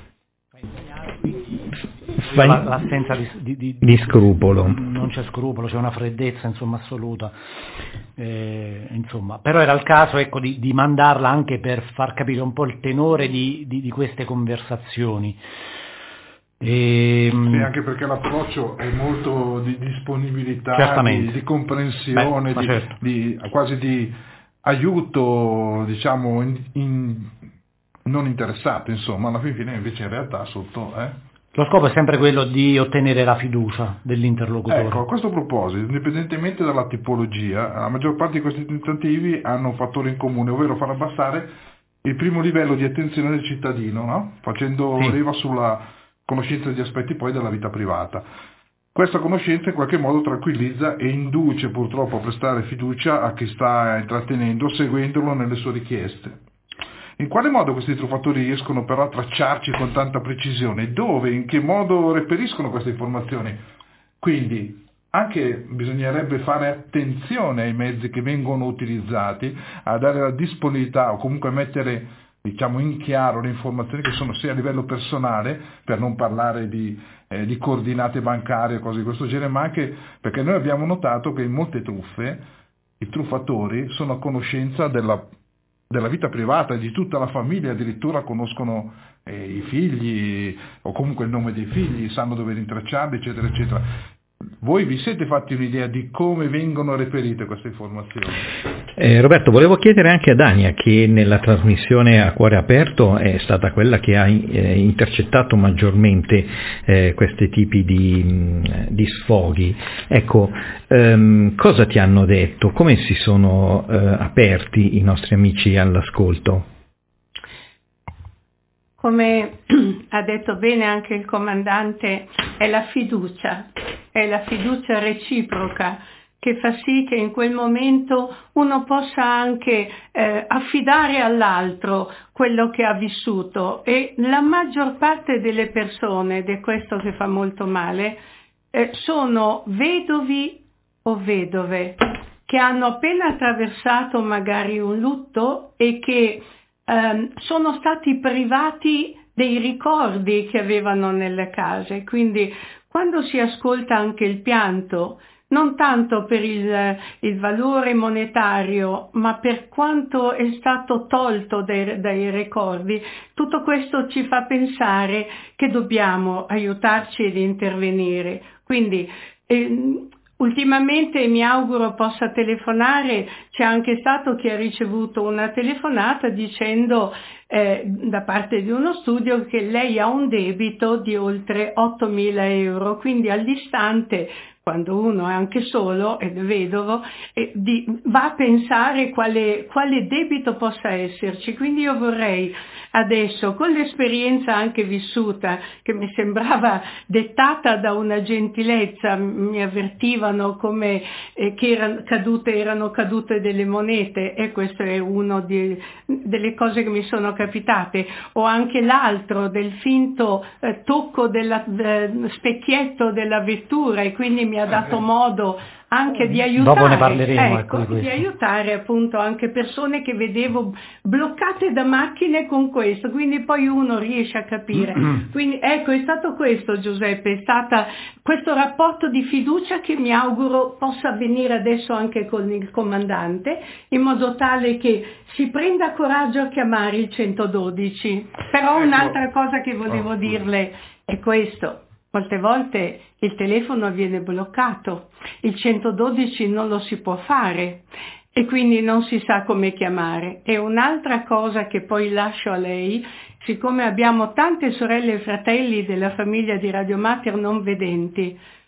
Fa in... L'assenza di, di, di, di scrupolo. Non c'è scrupolo, c'è una freddezza insomma assoluta. Eh, insomma, però era il caso ecco, di, di mandarla anche per far capire un po' il tenore di, di, di queste conversazioni. E, sì, anche perché l'approccio è molto di disponibilità, di, di comprensione, Beh, di, certo. di, quasi di aiuto, diciamo, in, in, non interessato, insomma, alla fine invece in realtà sotto... Eh? Lo scopo è sempre quello di ottenere la fiducia dell'interlocutore. Ecco, a questo proposito, indipendentemente dalla tipologia, la maggior parte di questi tentativi hanno un fattore in comune, ovvero far abbassare il primo livello di attenzione del cittadino, no? Facendo Sì. leva sulla conoscenza degli aspetti poi della vita privata. Questa conoscenza in qualche modo tranquillizza e induce purtroppo a prestare fiducia a chi sta intrattenendo, seguendolo nelle sue richieste. In quale modo questi truffatori riescono però a tracciarci con tanta precisione? Dove? In che modo reperiscono queste informazioni? Quindi anche bisognerebbe fare attenzione ai mezzi che vengono utilizzati, a dare la disponibilità o comunque mettere, diciamo, in chiaro le informazioni che sono sia a livello personale, per non parlare di, eh, di coordinate bancarie e cose di questo genere, ma anche perché noi abbiamo notato che in molte truffe i truffatori sono a conoscenza della della vita privata e di tutta la famiglia, addirittura conoscono eh, i figli o comunque il nome dei figli, sanno dove rintracciarli, eccetera, eccetera. Voi vi siete fatti un'idea di come vengono reperite queste informazioni? Eh, Roberto, volevo chiedere anche a Dania, che nella trasmissione A Cuore Aperto è stata quella che ha eh, intercettato maggiormente eh, questi tipi di, di sfoghi. Ecco, ehm, cosa ti hanno detto? Come si sono eh, aperti i nostri amici all'ascolto? Come ha detto bene anche il comandante, è la fiducia, è la fiducia reciproca che fa sì che in quel momento uno possa anche eh, affidare all'altro quello che ha vissuto, e la maggior parte delle persone, ed è questo che fa molto male, eh, sono vedovi o vedove che hanno appena attraversato magari un lutto e che ehm, sono stati privati dei ricordi che avevano nelle case. Quindi quando si ascolta anche il pianto, non tanto per il, il valore monetario, ma per quanto è stato tolto dai, dai ricordi, tutto questo ci fa pensare che dobbiamo aiutarci ed intervenire. Quindi eh, ultimamente mi auguro possa telefonare, c'è anche stato chi ha ricevuto una telefonata dicendo eh, da parte di uno studio che lei ha un debito di oltre ottomila euro, quindi all'istante, quando uno è anche solo ed è vedovo, eh, di, va a pensare quale, quale debito possa esserci. Quindi io vorrei adesso, con l'esperienza anche vissuta, che mi sembrava dettata da una gentilezza, mi avvertivano come eh, che erano cadute, erano cadute delle monete, e questo è uno di, delle cose che mi sono capitate, o anche l'altro del finto eh, tocco del eh, specchietto della vettura, e quindi mi ha dato modo anche di aiutare, Dopo ne parleremo, ecco, ecco, di di questo. aiutare appunto anche persone che vedevo bloccate da macchine con questo, quindi poi uno riesce a capire. Quindi ecco, è stato questo, Giuseppe, è stata questo rapporto di fiducia che mi auguro possa avvenire adesso anche con il comandante, in modo tale che si prenda coraggio a chiamare il centododici. Però Ecco. Un'altra cosa che volevo dirle è questo. Molte volte il telefono viene bloccato, il centododici non lo si può fare e quindi non si sa come chiamare. E un'altra cosa che poi lascio a lei, siccome abbiamo tante sorelle e fratelli della famiglia di Radio Mater non vedenti,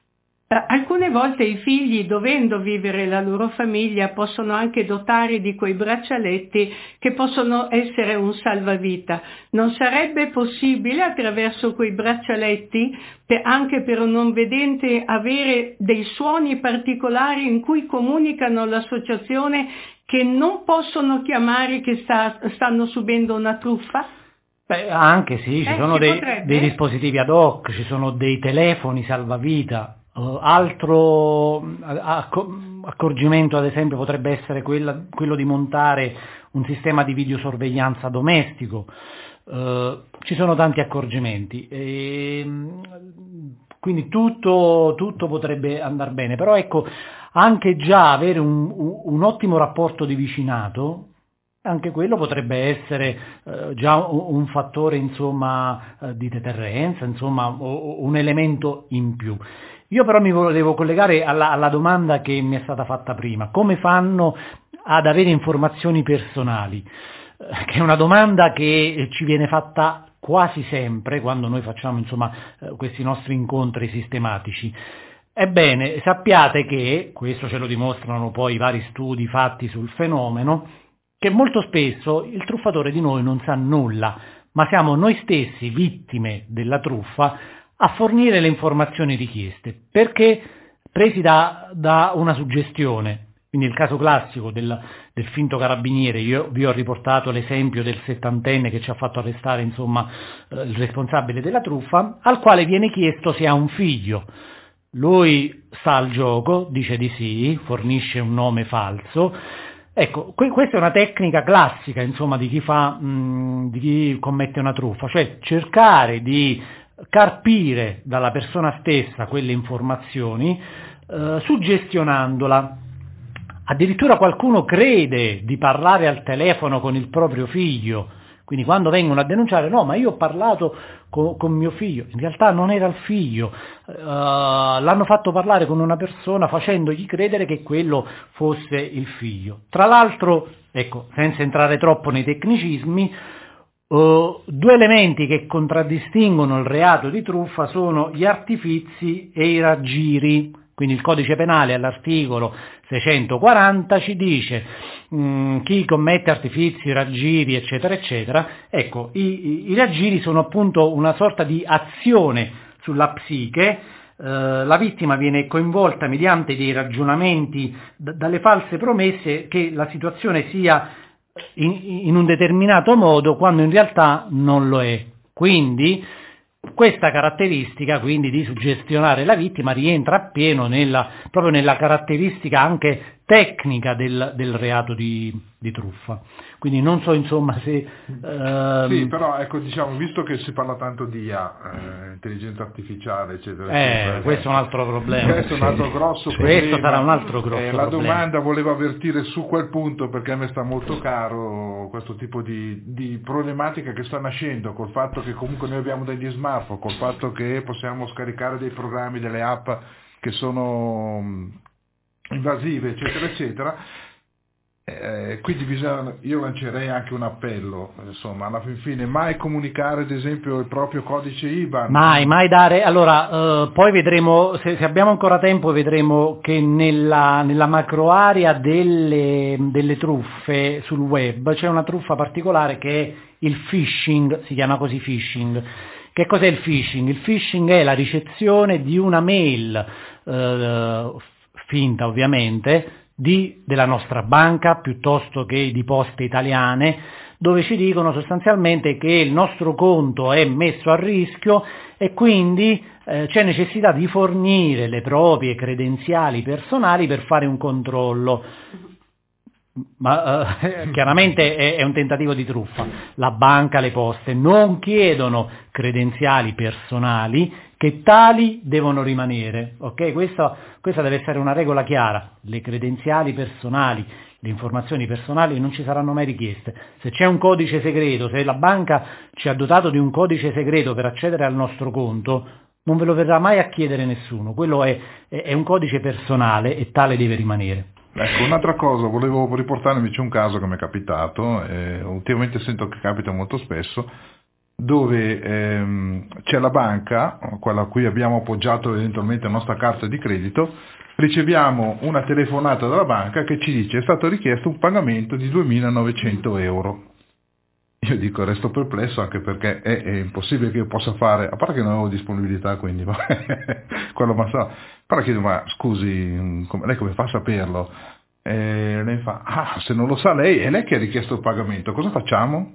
Alcune volte i figli, dovendo vivere la loro famiglia, possono anche dotare di quei braccialetti che possono essere un salvavita. Non sarebbe possibile attraverso quei braccialetti, per, anche per un non vedente, avere dei suoni particolari in cui comunicano l'associazione che non possono chiamare che sta, stanno subendo una truffa? Beh, anche sì, ci eh, sono dei, dei dispositivi ad hoc, ci sono dei telefoni salvavita. Uh, altro acc- accorgimento ad esempio potrebbe essere quella, quello di montare un sistema di videosorveglianza domestico. Uh, ci sono tanti accorgimenti e, quindi tutto, tutto potrebbe andare bene, però ecco, anche già avere un, un, un ottimo rapporto di vicinato, anche quello potrebbe essere uh, già un, un fattore insomma uh, di deterrenza, insomma o, un elemento in più. Io però mi volevo collegare alla, alla domanda che mi è stata fatta prima: come fanno ad avere informazioni personali? Eh, che è una domanda che ci viene fatta quasi sempre quando noi facciamo insomma eh, questi nostri incontri sistematici. Ebbene, sappiate che, questo ce lo dimostrano poi i vari studi fatti sul fenomeno, che molto spesso il truffatore di noi non sa nulla, ma siamo noi stessi vittime della truffa a fornire le informazioni richieste, perché presi da, da una suggestione. Quindi il caso classico del, del finto carabiniere, io vi ho riportato l'esempio del settantenne che ci ha fatto arrestare insomma eh, il responsabile della truffa, al quale viene chiesto se ha un figlio. Lui sa il gioco, dice di sì, fornisce un nome falso. Ecco, que- questa è una tecnica classica insomma di chi fa, mh, di chi commette una truffa, cioè cercare di carpire dalla persona stessa quelle informazioni, eh, suggestionandola. Addirittura qualcuno crede di parlare al telefono con il proprio figlio, quindi quando vengono a denunciare, no, ma io ho parlato con, con mio figlio, in realtà non era il figlio, uh, l'hanno fatto parlare con una persona facendogli credere che quello fosse il figlio. Tra l'altro, ecco, senza entrare troppo nei tecnicismi, Uh, due elementi che contraddistinguono il reato di truffa sono gli artifizi e i raggiri. Quindi il codice penale all'articolo seicentoquaranta ci dice mh, chi commette artifizi, raggiri eccetera eccetera. Ecco, i, i, i raggiri sono appunto una sorta di azione sulla psiche. Uh, la vittima viene coinvolta mediante dei ragionamenti d- dalle false promesse che la situazione sia In, in un determinato modo quando in realtà non lo è. Quindi questa caratteristica quindi di suggestionare la vittima rientra appieno nella, proprio nella caratteristica anche tecnica del, del reato di, di truffa. Quindi non so insomma se... Ehm... Sì, però ecco, diciamo, visto che si parla tanto di I A, eh, intelligenza artificiale, eccetera, eh, eccetera, questo è un altro problema. Questo è un altro grosso sì. problema. Questo sarà un altro grosso eh, problema. La domanda volevo avvertire su quel punto, perché a me sta molto caro questo tipo di, di problematica che sta nascendo, col fatto che comunque noi abbiamo degli smartphone, col fatto che possiamo scaricare dei programmi, delle app che sono invasive, eccetera, eccetera. Eh, quindi bisogna, io lancerei anche un appello, insomma, alla fin fine mai comunicare ad esempio il proprio codice I B A N. Mai, mai dare, allora eh, poi vedremo, se, se abbiamo ancora tempo vedremo che nella, nella macro area delle, delle truffe sul web c'è una truffa particolare che è il phishing, si chiama così phishing. Che cos'è il phishing? Il phishing è la ricezione di una mail eh, finta ovviamente, di, della nostra banca piuttosto che di poste italiane, dove ci dicono sostanzialmente che il nostro conto è messo a rischio e quindi eh, c'è necessità di fornire le proprie credenziali personali per fare un controllo. Ma eh, chiaramente è, è un tentativo di truffa. La banca, le poste non chiedono credenziali personali, che tali devono rimanere, ok? Questa, questa deve essere una regola chiara. Le credenziali personali, le informazioni personali non ci saranno mai richieste. Se c'è un codice segreto, se la banca ci ha dotato di un codice segreto per accedere al nostro conto, non ve lo verrà mai a chiedere nessuno. Quello è, è, è un codice personale e tale deve rimanere. Ecco, un'altra cosa, volevo riportare invece un caso che mi è capitato, e ultimamente sento che capita molto spesso, dove ehm, c'è la banca, quella a cui abbiamo appoggiato eventualmente la nostra carta di credito, riceviamo una telefonata dalla banca che ci dice è stato richiesto un pagamento di duemilanovecento euro. Io dico, resto perplesso anche perché è, è impossibile che io possa fare, a parte che non avevo disponibilità, quindi quello ma so, però chiedo, ma scusi, come, lei come fa a saperlo? E lei fa, ah, se non lo sa lei, è lei che ha richiesto il pagamento, cosa facciamo?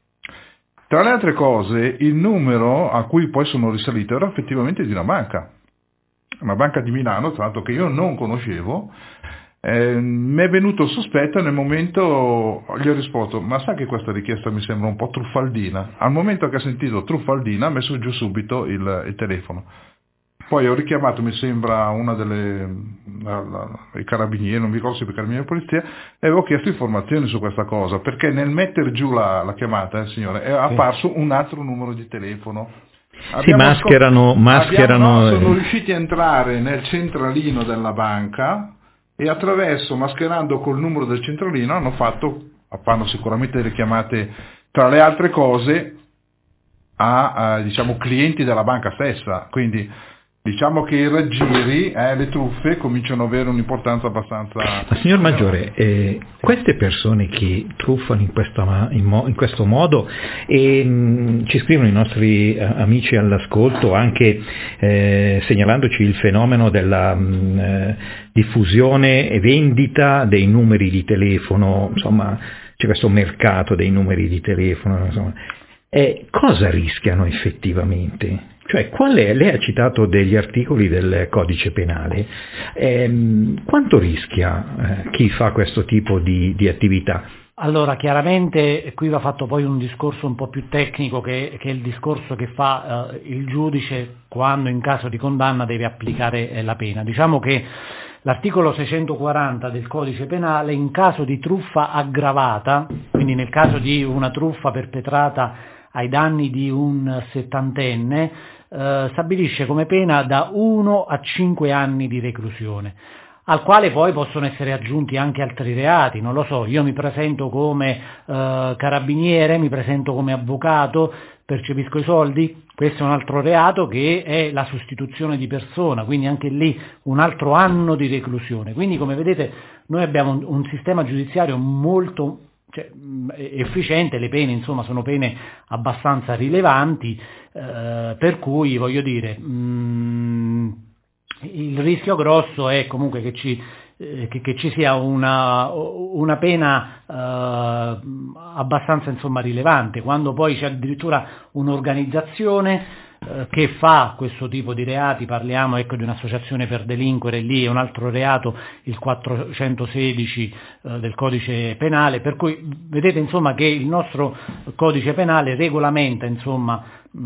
Tra le altre cose, il numero a cui poi sono risalito era effettivamente di una banca, una banca di Milano, tra l'altro che io non conoscevo. Eh, mi è venuto il sospetto e nel momento gli ho risposto, ma sa che questa richiesta mi sembra un po' truffaldina? Al momento che ha sentito truffaldina ha messo giù subito il, il telefono. Poi ho richiamato, mi sembra, una delle la, la, i carabinieri, non mi ricordo se per carabinieri o polizia, e avevo chiesto informazioni su questa cosa, perché nel mettere giù la, la chiamata, eh, signore, è apparso un altro numero di telefono. Si mascherano, scop- mascherano abbiamo, no, sono eh. riusciti a entrare nel centralino della banca e attraverso, mascherando col numero del centralino, hanno fatto, fanno sicuramente delle chiamate, tra le altre cose, a, a diciamo clienti della banca stessa, quindi diciamo che i raggiri, eh, le truffe cominciano ad avere un'importanza abbastanza... Ma signor Maggiore, eh, queste persone che truffano in, questa, in, mo, in questo modo, e, mh, ci scrivono i nostri eh, amici all'ascolto anche eh, segnalandoci il fenomeno della mh, eh, diffusione e vendita dei numeri di telefono, insomma c'è questo mercato dei numeri di telefono, insomma. Eh, cosa rischiano effettivamente? Cioè, qual è, lei ha citato degli articoli del codice penale, ehm, quanto rischia eh, chi fa questo tipo di, di attività? Allora, chiaramente qui va fatto poi un discorso un po' più tecnico che, che è il discorso che fa eh, il giudice quando in caso di condanna deve applicare eh, la pena. Diciamo che l'articolo seicentoquaranta del codice penale in caso di truffa aggravata, quindi nel caso di una truffa perpetrata ai danni di un settantenne, eh, stabilisce come pena da uno a cinque anni di reclusione, al quale poi possono essere aggiunti anche altri reati, non lo so, io mi presento come eh, carabiniere, mi presento come avvocato, percepisco i soldi, questo è un altro reato che è la sostituzione di persona, quindi anche lì un altro anno di reclusione. Quindi come vedete noi abbiamo un, un sistema giudiziario molto cioè, efficiente, le pene insomma sono pene abbastanza rilevanti, eh, per cui voglio dire mh, il rischio grosso è comunque che ci, eh, che, che ci sia una, una pena eh, abbastanza insomma rilevante, quando poi c'è addirittura un'organizzazione che fa questo tipo di reati, parliamo ecco di un'associazione per delinquere, lì è un altro reato, il quattrocentosedici eh, del codice penale, per cui vedete insomma che il nostro codice penale regolamenta insomma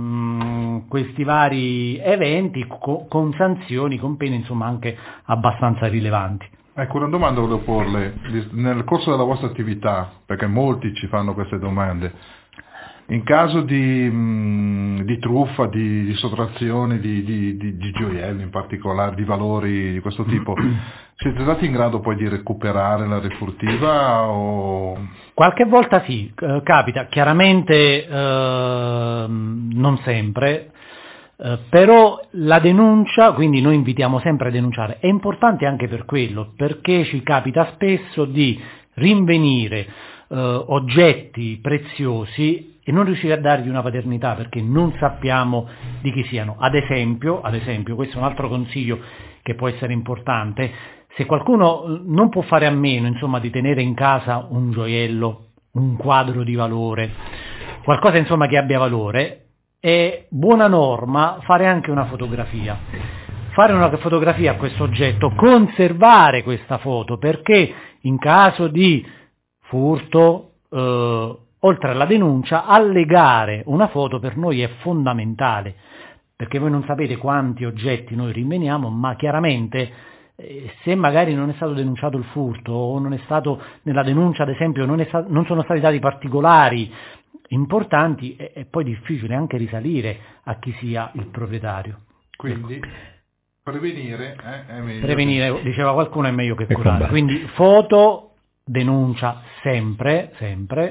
mh, questi vari eventi co- con sanzioni, con pene insomma anche abbastanza rilevanti. Ecco, una domanda volevo porle, nel corso della vostra attività, perché molti ci fanno queste domande, in caso di, mh, di truffa, di, di sottrazione di, di, di, di gioielli in particolare, di valori di questo tipo, siete stati in grado poi di recuperare la refurtiva? O... Qualche volta sì, eh, capita, chiaramente eh, non sempre, eh, però la denuncia, quindi noi invitiamo sempre a denunciare, è importante anche per quello, perché ci capita spesso di rinvenire eh, oggetti preziosi e non riuscire a dargli una paternità perché non sappiamo di chi siano. Ad esempio, ad esempio, questo è un altro consiglio che può essere importante, se qualcuno non può fare a meno, insomma, di tenere in casa un gioiello, un quadro di valore, qualcosa insomma che abbia valore, è buona norma fare anche una fotografia. Fare una fotografia a questo oggetto, conservare questa foto, perché in caso di furto, eh, oltre alla denuncia, allegare una foto per noi è fondamentale, perché voi non sapete quanti oggetti noi rinveniamo, ma chiaramente eh, se magari non è stato denunciato il furto o non è stato nella denuncia ad esempio non, è sta- non sono stati dati particolari importanti, è, è poi difficile anche risalire a chi sia il proprietario. Quindi ecco. prevenire eh, è meglio. Prevenire, diceva qualcuno, è meglio che curare. Quindi foto, denuncia sempre, sempre,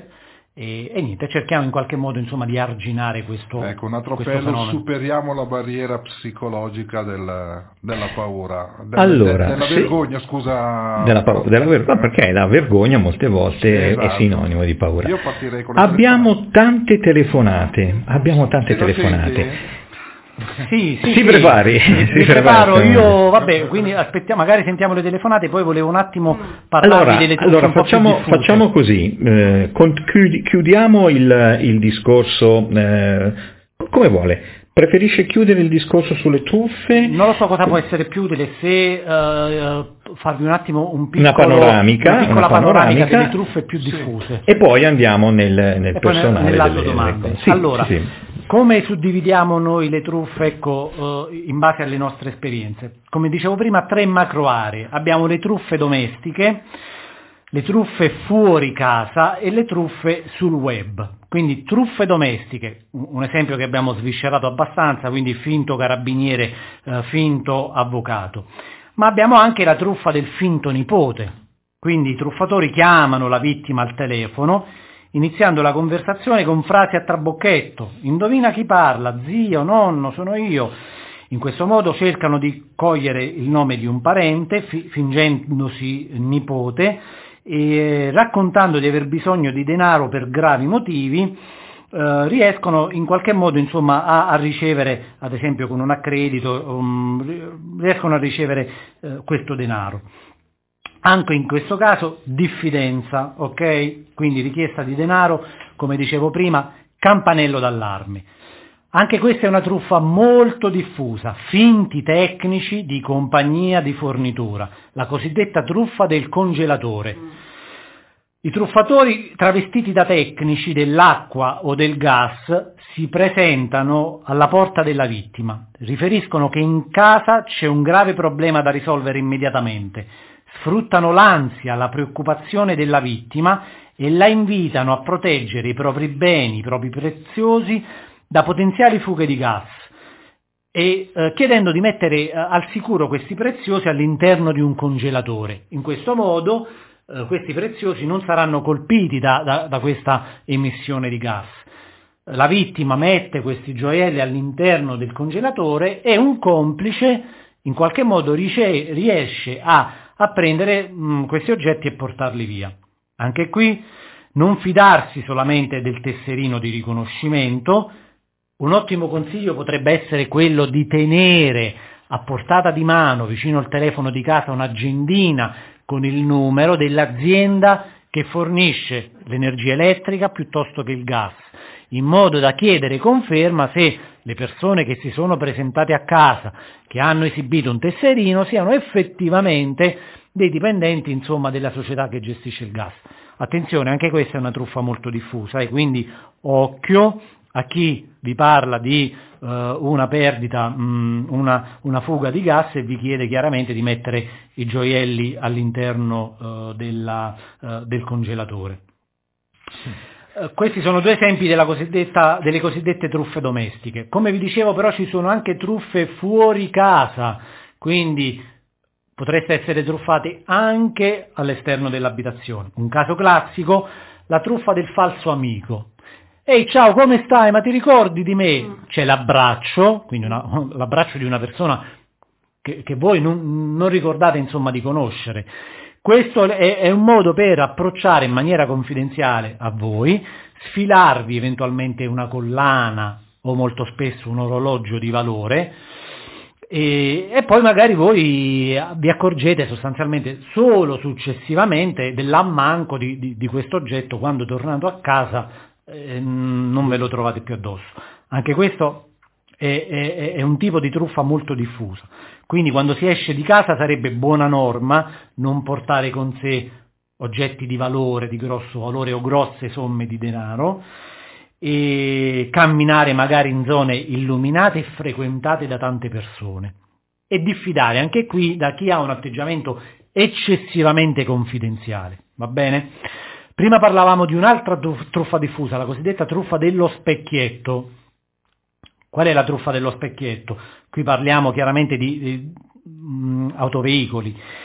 E, e niente, cerchiamo in qualche modo insomma di arginare questo, ecco, un altro questo appello, fenomeno. superiamo la barriera psicologica del, della paura, del, Allora, de, della se, vergogna, scusa. Della paura, della vergogna, perché la vergogna molte volte esatto. è sinonimo di paura. Io partirei con le Abbiamo tante telefonate, abbiamo tante telefonate. Sì, sì, si sì. prepari, Mi si preparo prepari. io, vabbè, quindi aspettiamo, magari sentiamo le telefonate, poi volevo un attimo parlarvi Allora, delle truffe allora un po' facciamo, più diffuse. facciamo così, eh, con- chiudi- chiudiamo il, il discorso, eh, come vuole, preferisce chiudere il discorso sulle truffe? Non lo so cosa può essere più utile, se eh, farvi un attimo un piccolo, Una panoramica, una piccola una panoramica, panoramica delle truffe più diffuse. E poi andiamo nel, nel E poi nel- personale nell'altro delle, domande. delle- sì, allora, sì, sì. come suddividiamo noi le truffe, ecco, eh, in base alle nostre esperienze? Come dicevo prima, tre macro aree. Abbiamo le truffe domestiche, le truffe fuori casa e le truffe sul web. Quindi truffe domestiche, un un esempio che abbiamo sviscerato abbastanza, quindi finto carabiniere, eh, finto avvocato. Ma abbiamo anche la truffa del finto nipote, quindi i truffatori chiamano la vittima al telefono, iniziando la conversazione con frasi a trabocchetto: indovina chi parla, zio, nonno, sono io. In questo modo cercano di cogliere il nome di un parente, fi- fingendosi nipote, e raccontando di aver bisogno di denaro per gravi motivi, eh, riescono in qualche modo insomma a, a ricevere, ad esempio con un accredito, um, riescono a ricevere eh, questo denaro. Anche in questo caso diffidenza, ok? Quindi richiesta di denaro, come dicevo prima, campanello d'allarme. Anche questa è una truffa molto diffusa, finti tecnici di compagnia di fornitura, la cosiddetta truffa del congelatore. I truffatori travestiti da tecnici dell'acqua o del gas si presentano alla porta della vittima, riferiscono che in casa c'è un grave problema da risolvere immediatamente, sfruttano l'ansia, la preoccupazione della vittima e la invitano a proteggere i propri beni, i propri preziosi da potenziali fughe di gas e eh, chiedendo di mettere eh, al sicuro questi preziosi all'interno di un congelatore. In questo modo eh, questi preziosi non saranno colpiti da, da, da questa emissione di gas. La vittima mette questi gioielli all'interno del congelatore e un complice in qualche modo rice- riesce a, a prendere mh, questi oggetti e portarli via. Anche qui non fidarsi solamente del tesserino di riconoscimento. Un ottimo consiglio potrebbe essere quello di tenere a portata di mano vicino al telefono di casa un'agendina con il numero dell'azienda che fornisce l'energia elettrica piuttosto che il gas, in modo da chiedere conferma se le persone che si sono presentate a casa, che hanno esibito un tesserino, siano effettivamente dei dipendenti, insomma, della società che gestisce il gas. Attenzione, anche questa è una truffa molto diffusa e quindi occhio a chi vi parla di uh, una perdita, mh, una, una fuga di gas e vi chiede chiaramente di mettere i gioielli all'interno uh, della, uh, del congelatore. Uh, questi sono due esempi della cosiddetta, delle cosiddette truffe domestiche. Come vi dicevo però ci sono anche truffe fuori casa, quindi potreste essere truffati anche all'esterno dell'abitazione. Un caso classico, la truffa del falso amico. Ehi, ciao, come stai? Ma ti ricordi di me? C'è l'abbraccio, quindi una, l'abbraccio di una persona che, che voi non, non ricordate insomma di conoscere. Questo è, è un modo per approcciare in maniera confidenziale a voi, sfilarvi eventualmente una collana o molto spesso un orologio di valore e, e poi magari voi vi accorgete sostanzialmente solo successivamente dell'ammanco di, di, di questo oggetto quando tornando a casa Eh, non ve lo trovate più addosso. Anche questo è, è, è un tipo di truffa molto diffusa, quindi quando si esce di casa sarebbe buona norma non portare con sé oggetti di valore, di grosso valore o grosse somme di denaro e camminare magari in zone illuminate e frequentate da tante persone e diffidare anche qui da chi ha un atteggiamento eccessivamente confidenziale, va bene? Prima parlavamo di un'altra truffa diffusa, la cosiddetta truffa dello specchietto. Qual è la truffa dello specchietto? Qui parliamo chiaramente di, di um, autoveicoli.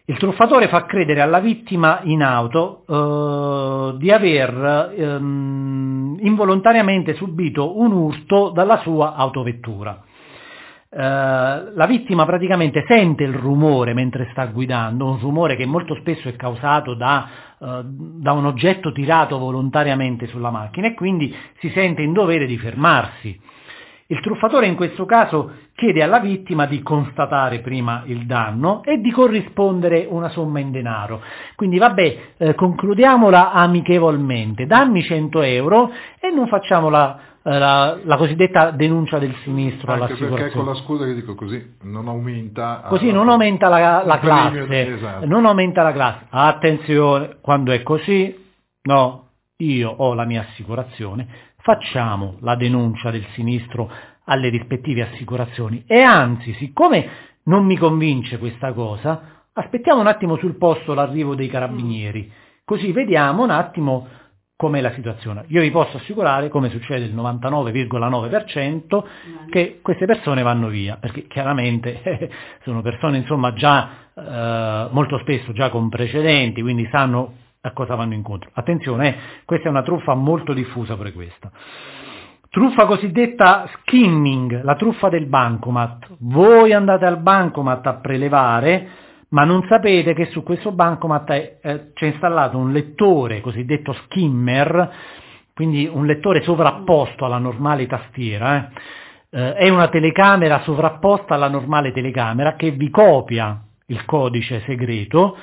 Il truffatore fa credere alla vittima in auto eh, di aver ehm, involontariamente subito un urto dalla sua autovettura. Eh, la vittima praticamente sente il rumore mentre sta guidando, un rumore che molto spesso è causato da, eh, da un oggetto tirato volontariamente sulla macchina e quindi si sente in dovere di fermarsi. Il truffatore in questo caso chiede alla vittima di constatare prima il danno e di corrispondere una somma in denaro. Quindi vabbè, eh, concludiamola amichevolmente, dammi cento euro e non facciamo la, la, la cosiddetta denuncia del sinistro Anche all'assicurazione. perché con la scusa che dico così non aumenta... Così ah, non aumenta la, la premio, classe, esatto. non aumenta la classe. Attenzione, quando è così, no, io ho la mia assicurazione, facciamo la denuncia del sinistro alle rispettive assicurazioni e anzi, siccome non mi convince questa cosa, aspettiamo un attimo sul posto l'arrivo dei carabinieri, così vediamo un attimo com'è la situazione. Io vi posso assicurare, come succede il novantanove virgola nove per cento, che queste persone vanno via, perché chiaramente sono persone insomma già eh, molto spesso già con precedenti, quindi sanno a cosa vanno incontro. Attenzione, eh, questa è una truffa molto diffusa pure questa. Truffa cosiddetta skimming, la truffa del bancomat. Voi andate al bancomat a prelevare, ma non sapete che su questo bancomat è, eh, c'è installato un lettore cosiddetto skimmer, quindi un lettore sovrapposto alla normale tastiera, eh. Eh, è una telecamera sovrapposta alla normale telecamera che vi copia il codice segreto.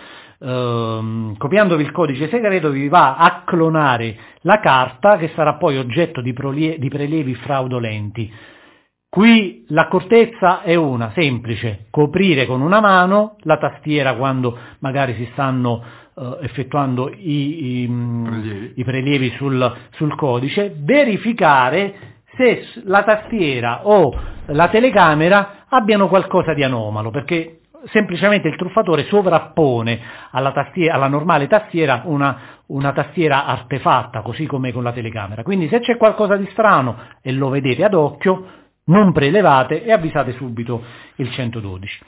Uh, copiandovi il codice segreto vi va a clonare la carta che sarà poi oggetto di, prolie- di prelievi fraudolenti. Qui l'accortezza è una, semplice, coprire con una mano la tastiera quando magari si stanno uh, effettuando i, i, prelievi. i prelievi sul, sul codice, verificare se la tastiera o la telecamera abbiano qualcosa di anomalo, perché semplicemente il truffatore sovrappone alla, tastiera, alla normale tastiera una, una tastiera artefatta, così come con la telecamera. Quindi se c'è qualcosa di strano e lo vedete ad occhio, non prelevate e avvisate subito il centododici.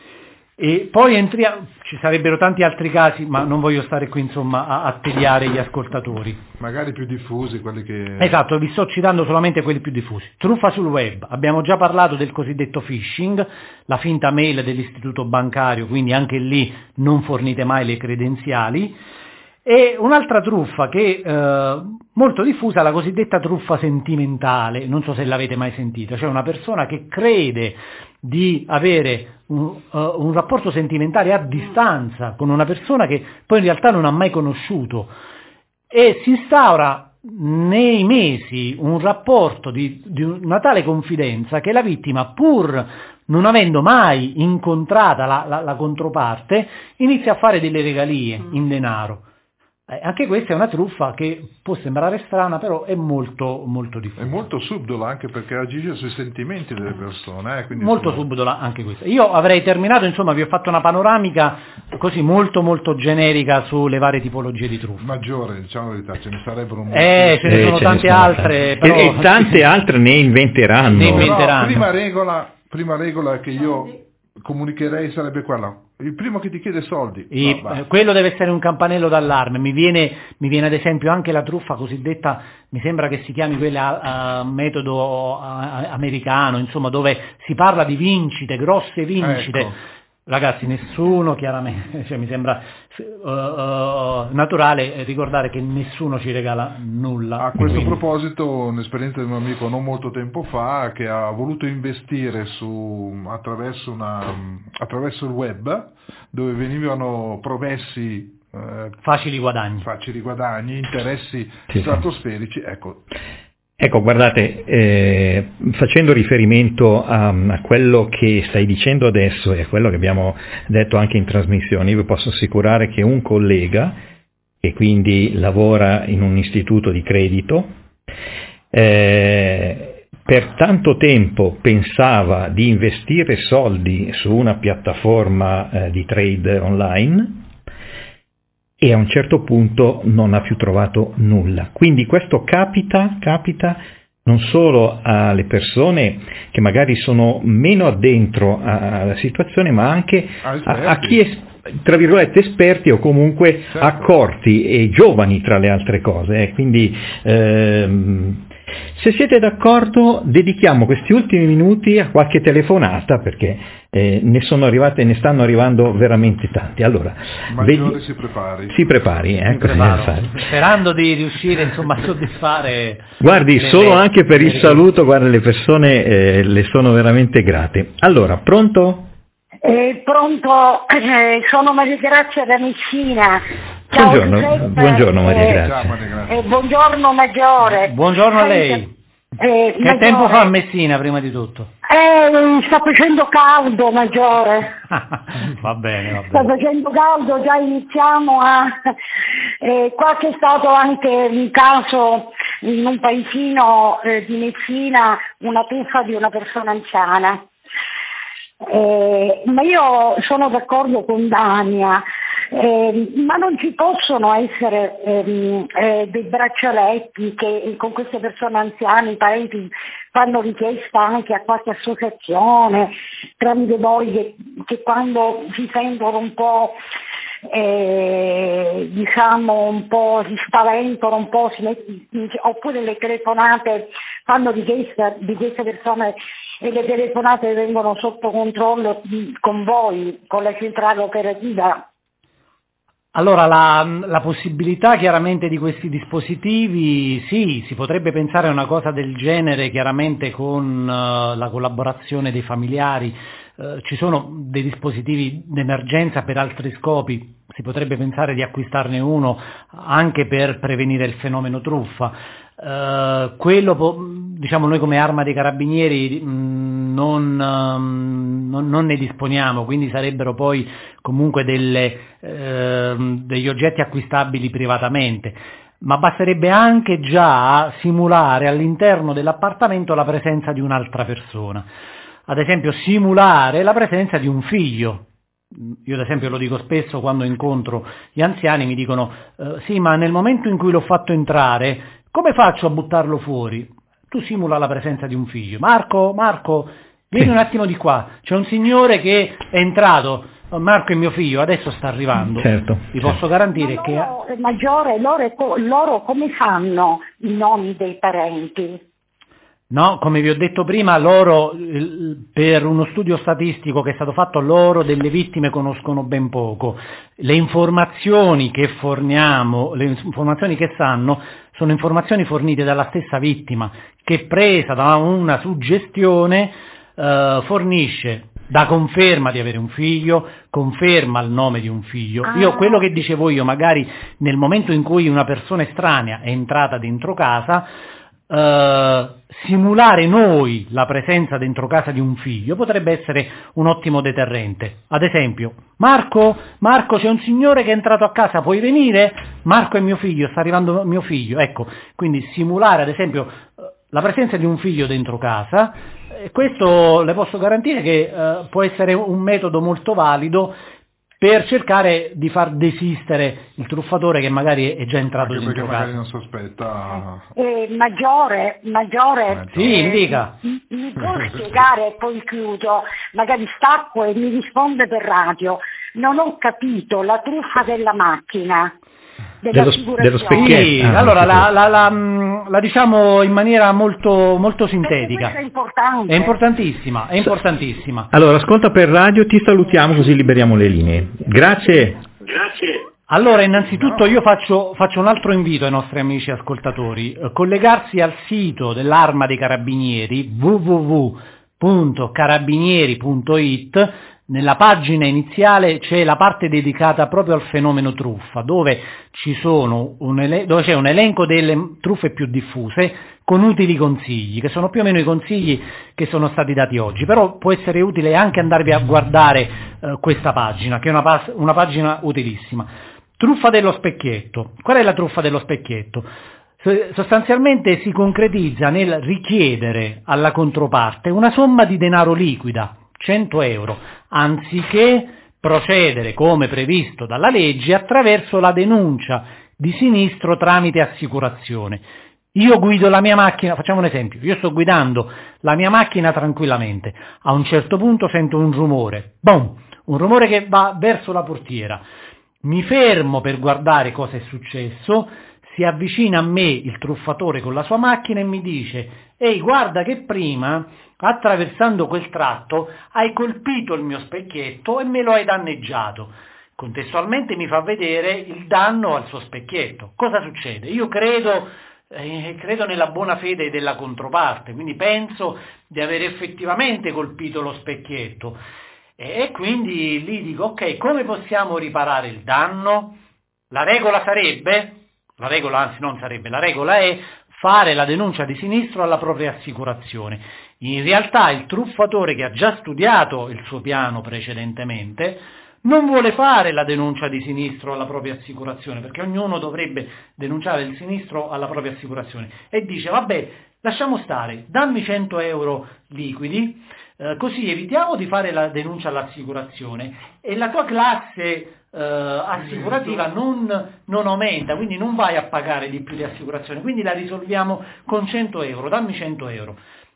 E poi entriamo, ci sarebbero tanti altri casi, ma non voglio stare qui insomma a, a tediare gli ascoltatori. Magari più diffusi, quelli che... Esatto, vi sto citando solamente quelli più diffusi. Truffa sul web, abbiamo già parlato del cosiddetto phishing, la finta mail dell'istituto bancario, quindi anche lì non fornite mai le credenziali. E un'altra truffa che eh, molto diffusa è la cosiddetta truffa sentimentale, non so se l'avete mai sentita, cioè una persona che crede di avere un, uh, un rapporto sentimentale a distanza con una persona che poi in realtà non ha mai conosciuto e si instaura nei mesi un rapporto di, di una tale confidenza che la vittima, pur non avendo mai incontrata la, la, la controparte, inizia a fare delle regalie in denaro. Eh, anche questa è una truffa che può sembrare strana, però è molto molto diffusa. È molto subdola anche perché agisce sui sentimenti delle persone. Eh, quindi molto insomma... subdola anche questa. Io avrei terminato, insomma, vi ho fatto una panoramica così molto molto generica sulle varie tipologie di truffa. Maggiore, diciamo la verità, ce ne sarebbero molte. Eh, ce ne eh, sono ce tante ne sono altre. E, però... e tante altre ne inventeranno. Ne inventeranno. Però, prima regola, prima regola che io comunicherei sarebbe quella: il primo che ti chiede soldi, I, no, eh, quello deve essere un campanello d'allarme. Mi viene, mi viene ad esempio anche la truffa cosiddetta, mi sembra che si chiami quella a, a metodo a, a, americano, insomma, dove si parla di vincite, grosse vincite. Ecco. Ragazzi, nessuno chiaramente, cioè mi sembra uh, uh, naturale ricordare che nessuno ci regala nulla. A questo quindi... proposito, un'esperienza di un amico non molto tempo fa che ha voluto investire su, attraverso, una, attraverso il web, dove venivano promessi eh, facili guadagni, facili guadagni, interessi sì, stratosferici, ecco. Ecco, guardate, eh, facendo riferimento a, a quello che stai dicendo adesso e a quello che abbiamo detto anche in trasmissione, io vi posso assicurare che un collega, che quindi lavora in un istituto di credito, eh, per tanto tempo pensava di investire soldi su una piattaforma eh, di trade online, e a un certo punto non ha più trovato nulla. Quindi questo capita, capita non solo alle persone che magari sono meno addentro alla situazione, ma anche a, a chi è tra virgolette esperti o comunque certo. accorti e giovani tra le altre cose, eh. Quindi ehm, se siete d'accordo dedichiamo questi ultimi minuti a qualche telefonata, perché eh, ne sono arrivate, ne stanno arrivando veramente tanti. Allora, Maggiore vedi, si prepari. Si prepari, ecco, sperando di riuscire insomma a soddisfare. Guardi, le, solo le, anche per le il saluto, guarda, le persone eh, le sono veramente grate. Allora, pronto? Eh, pronto, eh, sono Maria Grazia da Messina. Ciao, buongiorno, Giuseppe. buongiorno Maria eh, Grazia. Ciao, Maria Grazia. Eh, buongiorno Maggiore. Buongiorno a lei. Eh, che Maggiore. tempo fa a Messina prima di tutto? Eh, sta facendo caldo, Maggiore. va bene, va bene. Sta facendo caldo, già iniziamo a... Eh, qua c'è stato anche un caso in un paesino eh, di Messina, una truffa di una persona anziana. Eh, ma io sono d'accordo con Dania, eh, ma non ci possono essere ehm, eh, dei braccialetti che con queste persone anziane, i parenti fanno richiesta anche a qualche associazione tramite voi che, che quando si sentono un po' eh, diciamo un po' si spaventano un po', si met- oppure le telefonate fanno richiesta di queste persone e le telefonate vengono sotto controllo con voi, con la centrale operativa. Allora, la, la possibilità chiaramente di questi dispositivi, sì, si potrebbe pensare a una cosa del genere chiaramente con uh, la collaborazione dei familiari. Uh, ci sono dei dispositivi d'emergenza per altri scopi, si potrebbe pensare di acquistarne uno anche per prevenire il fenomeno truffa. Uh, quello, po- diciamo, noi come Arma dei Carabinieri mh, non, um, non, non ne disponiamo, quindi sarebbero poi comunque delle, uh, degli oggetti acquistabili privatamente, ma basterebbe anche già simulare all'interno dell'appartamento la presenza di un'altra persona, ad esempio simulare la presenza di un figlio. Io ad esempio lo dico spesso quando incontro gli anziani, mi dicono uh, sì, ma nel momento in cui l'ho fatto entrare come faccio a buttarlo fuori? Tu simula la presenza di un figlio. Marco, Marco, vieni un attimo di qua. C'è un signore che è entrato. Marco è mio figlio, adesso sta arrivando. Certo. Vi posso garantire ma che... loro, Maggiore, loro, loro come fanno i nomi dei parenti? No, come vi ho detto prima, loro, per uno studio statistico che è stato fatto, loro delle vittime conoscono ben poco. Le informazioni che forniamo, le informazioni che sanno, sono informazioni fornite dalla stessa vittima, che presa da una suggestione eh, fornisce da conferma di avere un figlio, conferma il nome di un figlio. Ah. Io, quello che dicevo io, magari nel momento in cui una persona estranea è entrata dentro casa, Uh, simulare noi la presenza dentro casa di un figlio potrebbe essere un ottimo deterrente. Ad esempio, Marco, Marco, c'è un signore che è entrato a casa, puoi venire? Marco è mio figlio, sta arrivando mio figlio. Ecco, quindi simulare ad esempio la presenza di un figlio dentro casa, e questo le posso garantire che uh, può essere un metodo molto valido per cercare di far desistere il truffatore che magari è già entrato anche dentro perché casa. magari non sospetta. Eh, maggiore, maggiore. Sì, eh, mi dica. Mi, mi può spiegare e poi chiudo, magari stacco e mi risponde per radio. Non ho capito la truffa della macchina. Dello, dello specchietto. Sì, ah, allora la, la, la, la diciamo in maniera molto, molto sintetica. È importante. È importantissima, è importantissima. Allora, ascolta per radio, ti salutiamo così liberiamo le linee. Grazie. Grazie. Allora, innanzitutto io faccio, faccio un altro invito ai nostri amici ascoltatori, eh, collegarsi al sito dell'Arma dei Carabinieri w w w punto carabinieri punto i t. Nella pagina iniziale c'è la parte dedicata proprio al fenomeno truffa, dove ci sono un ele- dove c'è un elenco delle truffe più diffuse con utili consigli, che sono più o meno i consigli che sono stati dati oggi, però può essere utile anche andarvi a guardare eh, questa pagina, che è una, pas- una pagina utilissima. Truffa dello specchietto. Qual è la truffa dello specchietto? Sostanzialmente si concretizza nel richiedere alla controparte una somma di denaro liquida, cento euro, anziché procedere come previsto dalla legge attraverso la denuncia di sinistro tramite assicurazione. Io guido la mia macchina, facciamo un esempio, io sto guidando la mia macchina tranquillamente, a un certo punto sento un rumore, boom, un rumore che va verso la portiera. Mi fermo per guardare cosa è successo, si avvicina a me il truffatore con la sua macchina e mi dice: ehi, guarda che prima, attraversando quel tratto, hai colpito il mio specchietto e me lo hai danneggiato. Contestualmente mi fa vedere il danno al suo specchietto. Cosa succede? Io credo, eh, credo nella buona fede della controparte, quindi penso di aver effettivamente colpito lo specchietto. E quindi lì dico: ok, come possiamo riparare il danno? La regola sarebbe, la regola anzi non sarebbe, la regola è fare la denuncia di sinistro alla propria assicurazione. In realtà il truffatore, che ha già studiato il suo piano precedentemente, non vuole fare la denuncia di sinistro alla propria assicurazione, perché ognuno dovrebbe denunciare il sinistro alla propria assicurazione, e dice: vabbè, lasciamo stare, dammi cento euro liquidi, eh, così evitiamo di fare la denuncia all'assicurazione e la tua classe eh, assicurativa non, non aumenta, quindi non vai a pagare di più di assicurazione, quindi la risolviamo con cento euro, dammi cento euro.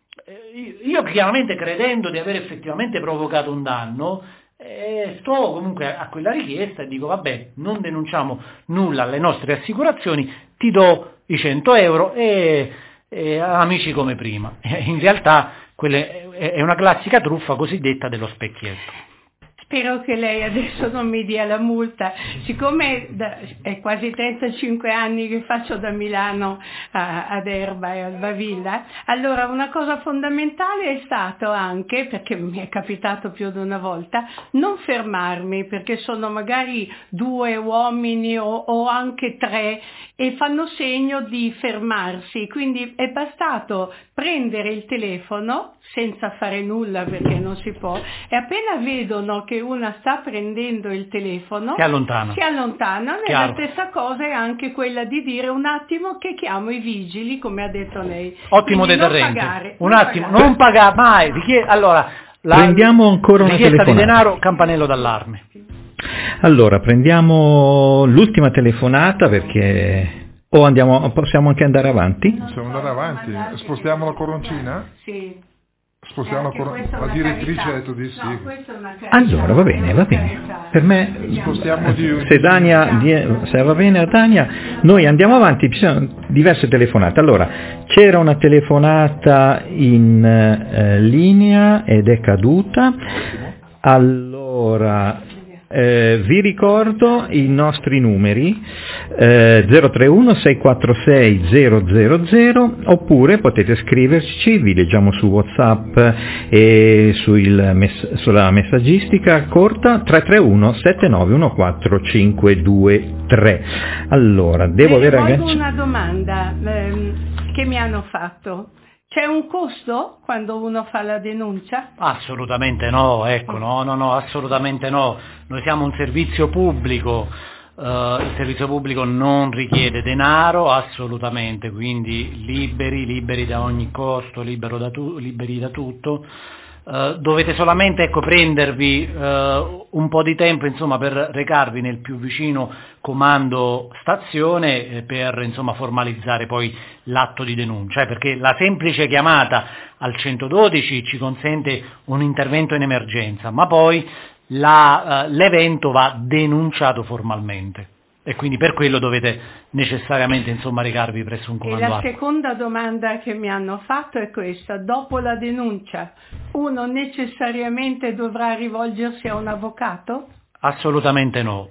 Eh, io chiaramente, credendo di aver effettivamente provocato un danno, eh, sto comunque a quella richiesta e dico: vabbè, non denunciamo nulla alle nostre assicurazioni, ti do i cento euro e, e amici come prima. In realtà quella è una classica truffa cosiddetta dello specchietto. Spero che lei adesso non mi dia la multa, siccome da, è quasi trentacinque anni che faccio da Milano a, ad Erba e al Bavilla. Allora, una cosa fondamentale è stato anche, perché mi è capitato più di una volta, non fermarmi, perché sono magari due uomini o, o anche tre e fanno segno di fermarsi, quindi è bastato prendere il telefono senza fare nulla, perché non si può, e appena vedono che una sta prendendo il telefono si allontana, si allontanano. E la stessa cosa è anche quella di dire: un attimo che chiamo i vigili, come ha detto lei. Ottimo Quindi deterrente. non pagare, un non attimo, pagare. non pagare mai. Richie- allora, la prendiamo ancora una richiesta telefonata. di denaro, campanello d'allarme. Allora, prendiamo l'ultima telefonata, perché o andiamo, possiamo anche andare avanti? Possiamo andare avanti. Spostiamo la coroncina? Sì. Spostiamo la coroncina. La direttrice ha detto di sì. No, questa è una carità. Allora, va bene, va bene. Per me, Spostiamo di se Dania, di- se va bene a Dania, noi andiamo avanti. Ci sono diverse telefonate. Allora, c'era una telefonata in eh, linea ed è caduta. Allora, Eh, vi ricordo i nostri numeri eh, zero tre uno sei quattro sei zero zero zero, oppure potete scriverci, vi leggiamo su WhatsApp e sul mess- sulla messaggistica corta tre tre uno sette nove uno quattro cinque due tre. Allora, devo Bene, aver poi agganciato una domanda ehm, che mi hanno fatto. C'è un costo quando uno fa la denuncia? Assolutamente no, ecco, no, no, no, assolutamente no. Noi siamo un servizio pubblico, eh, il servizio pubblico non richiede denaro, assolutamente, quindi liberi, liberi da ogni costo, libero da tu- liberi da tutto. Uh, dovete solamente, ecco, prendervi uh, un po' di tempo, insomma, per recarvi nel più vicino comando stazione eh, per, insomma, formalizzare poi l'atto di denuncia, eh, perché la semplice chiamata al centododici ci consente un intervento in emergenza, ma poi la, uh, l'evento va denunciato formalmente. E quindi per quello dovete necessariamente, insomma, recarvi presso un E comando la atto. seconda domanda che mi hanno fatto è questa: dopo la denuncia uno necessariamente dovrà rivolgersi a un avvocato? Assolutamente no,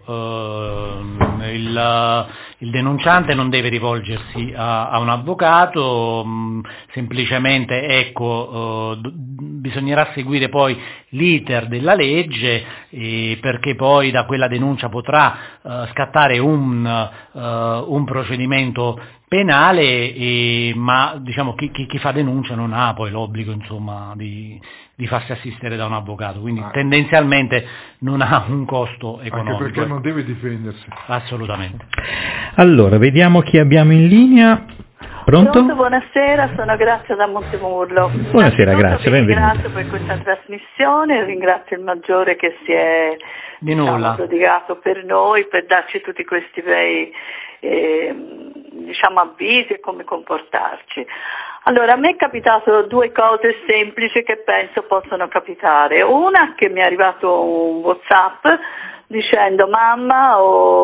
uh, il, il denunciante non deve rivolgersi a, a un avvocato, um, semplicemente, ecco, uh, d- bisognerà seguire poi l'iter della legge, eh, perché poi da quella denuncia potrà uh, scattare un, uh, un procedimento penale, e, ma diciamo chi, chi, chi fa denuncia non ha poi l'obbligo, insomma, di, di farsi assistere da un avvocato, quindi ah. tendenzialmente non ha un costo economico. Anche perché non deve difendersi. Assolutamente. Allora, vediamo chi abbiamo in linea. Pronto? Pronto, buonasera, sono Grazia da Montemurlo. Buonasera, Grazia, benvenuta. Ringrazio per questa trasmissione, ringrazio il Maggiore che si è di nulla diciamo, prodigato per noi, per darci tutti questi bei eh, diciamo avvisi e come comportarci. Allora, a me è capitato due cose semplici che penso possono capitare. Una, che mi è arrivato un WhatsApp dicendo: mamma,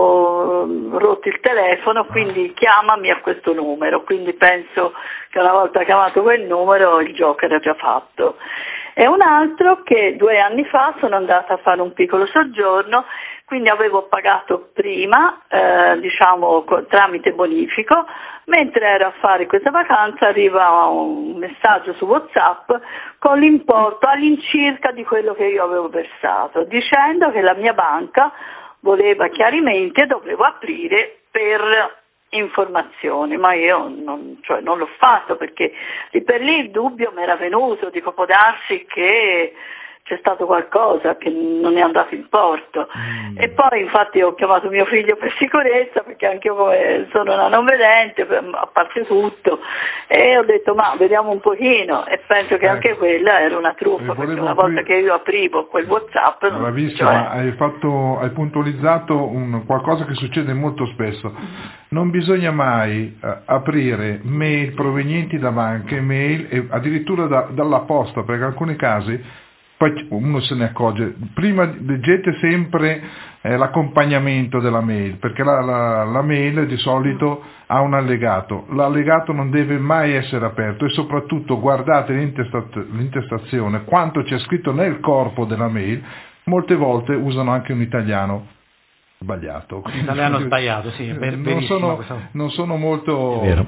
ho rotto il telefono, quindi chiamami a questo numero. Quindi penso che una volta chiamato quel numero il gioco era già fatto. E un altro, che due anni fa sono andata a fare un piccolo soggiorno, quindi avevo pagato prima, eh, diciamo co- tramite bonifico. Mentre ero a fare questa vacanza arriva un messaggio su WhatsApp con l'importo all'incirca di quello che io avevo versato, dicendo che la mia banca voleva chiarimenti e dovevo aprire per informazioni, ma io non, cioè, non l'ho fatto, perché lì per lì il dubbio mi era venuto, dico può darsi che c'è stato qualcosa che non è andato in porto. Mm. E poi infatti ho chiamato mio figlio per sicurezza, perché anche io come sono una non vedente, a parte tutto, e ho detto ma vediamo un pochino, e penso che ecco. anche quella era una truffa, perché una volta che io aprivo quel WhatsApp... Bravissima, cioè... hai, fatto, hai puntualizzato un, qualcosa che succede molto spesso. Non bisogna mai uh, aprire mail provenienti da banche, mail e addirittura da, dalla posta, perché in alcuni casi poi uno se ne accorge. Prima leggete sempre eh, l'accompagnamento della mail, perché la, la, la mail di solito ha un allegato. L'allegato non deve mai essere aperto, e soprattutto guardate l'intestazione, quanto c'è scritto nel corpo della mail. Molte volte usano anche un italiano sbagliato. Italiano sbagliato, sì, ver- non, sono, non sono molto... È vero.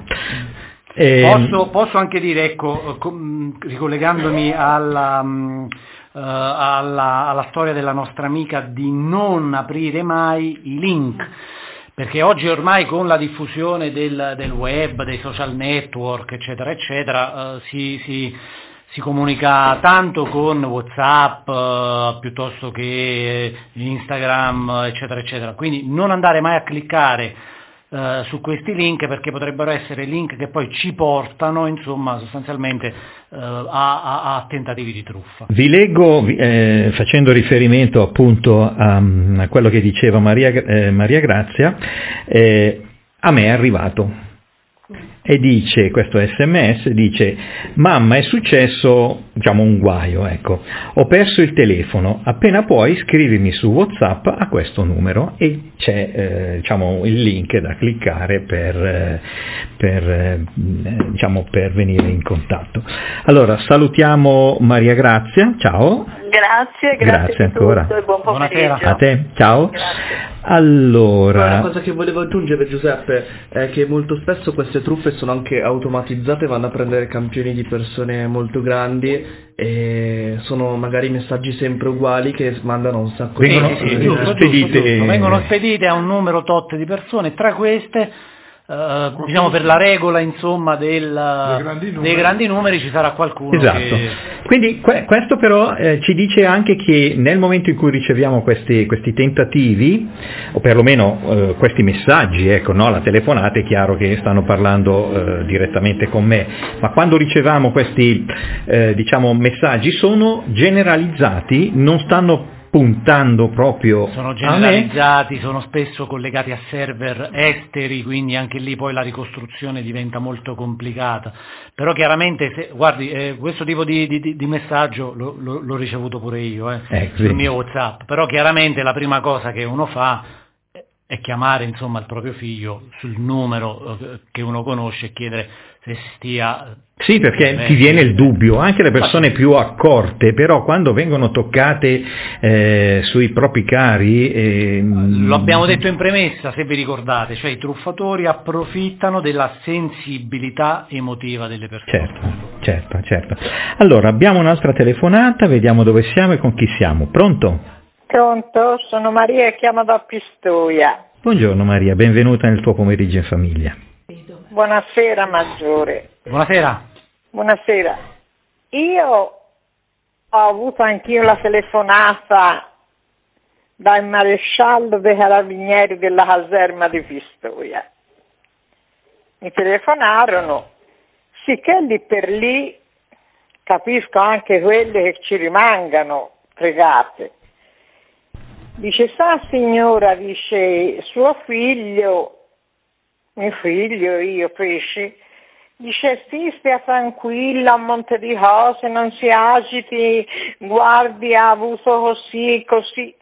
Posso, posso anche dire, ecco, ricollegandomi alla, uh, alla, alla storia della nostra amica, di non aprire mai i link, perché oggi ormai con la diffusione del, del web, dei social network, eccetera, eccetera, uh, si, si, si comunica tanto con WhatsApp uh, piuttosto che Instagram, eccetera, eccetera. Quindi non andare mai a cliccare Uh, su questi link, perché potrebbero essere link che poi ci portano, insomma, sostanzialmente uh, a, a, a tentativi di truffa. Vi leggo, eh, facendo riferimento appunto a, a quello che diceva Maria, eh, Maria Grazia, eh, a me è arrivato. E dice, questo sms, dice: mamma, è successo, diciamo, un guaio, ecco, ho perso il telefono, appena puoi scrivimi su WhatsApp a questo numero, e c'è eh, diciamo il link da cliccare per, eh, per, eh, diciamo, per venire in contatto. Allora salutiamo Maria Grazia, ciao. Grazie, grazie, grazie ancora. Tutto e buon pomeriggio. A te, ciao. Grazie. Allora, una cosa che volevo aggiungere, Giuseppe, è che molto spesso queste truffe sono anche automatizzate, vanno a prendere campioni di persone molto grandi e sono magari messaggi sempre uguali che mandano un sacco vengono, di sì, sì, giusto, giusto, giusto. Vengono spedite a un numero tot di persone, tra queste Uh, diciamo per la regola, insomma, del, dei, grandi dei grandi numeri ci sarà qualcuno. Esatto. Che... Quindi que- questo però eh, ci dice anche che nel momento in cui riceviamo questi, questi tentativi, o perlomeno eh, questi messaggi, ecco, no, la telefonata è chiaro che stanno parlando eh, direttamente con me, ma quando riceviamo questi eh, diciamo messaggi sono generalizzati, non stanno puntando proprio sono generalizzati, sono spesso collegati a server esteri, quindi anche lì poi la ricostruzione diventa molto complicata. Però chiaramente, se, guardi, eh, questo tipo di, di, di messaggio lo, lo, l'ho ricevuto pure io eh, eh, sul sì. mio WhatsApp, però chiaramente la prima cosa che uno fa è chiamare, insomma, il proprio figlio sul numero eh, che uno conosce e chiedere se stia... Sì, perché beh, ti viene il dubbio, anche le persone più accorte, però quando vengono toccate eh, sui propri cari... Eh, lo abbiamo detto in premessa, se vi ricordate, cioè i truffatori approfittano della sensibilità emotiva delle persone. Certo, certo, certo. Allora, abbiamo un'altra telefonata, vediamo dove siamo e con chi siamo. Pronto? Pronto, sono Maria e chiamo da Pistoia. Buongiorno Maria, benvenuta nel tuo pomeriggio in famiglia. Buonasera Maggiore. Buonasera. Buonasera. Io ho avuto anch'io la telefonata dal maresciallo dei carabinieri della caserma di Pistoia. Mi telefonarono, sicché lì per lì capisco anche quelle che ci rimangano fregate. Dice, sa signora, dice, suo figlio mio figlio, io feci, dice sì, stia tranquilla, un monte di cose, non si agiti, guardi, ha avuto così, così.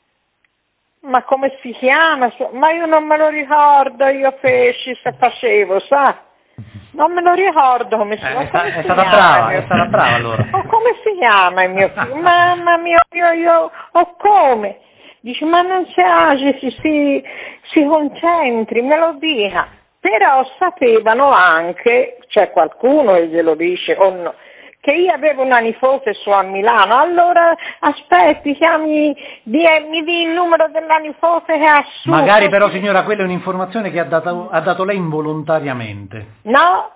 Ma come si chiama? Ma io non me lo ricordo, io feci, se facevo, sa? Non me lo ricordo come si chiama. Eh, è, è stata brava, è stata brava allora. Ma come si chiama il mio figlio? Mamma mia, io, io, o come? Dice, ma non si agiti, si, si concentri, me lo dica. Però sapevano anche, c'è qualcuno che glielo dice, o no, che io avevo una nipote su a Milano, allora aspetti, chiami, di, mi di il numero della nipote che ha su. Magari però signora, quella è un'informazione che ha dato, ha dato lei involontariamente. No,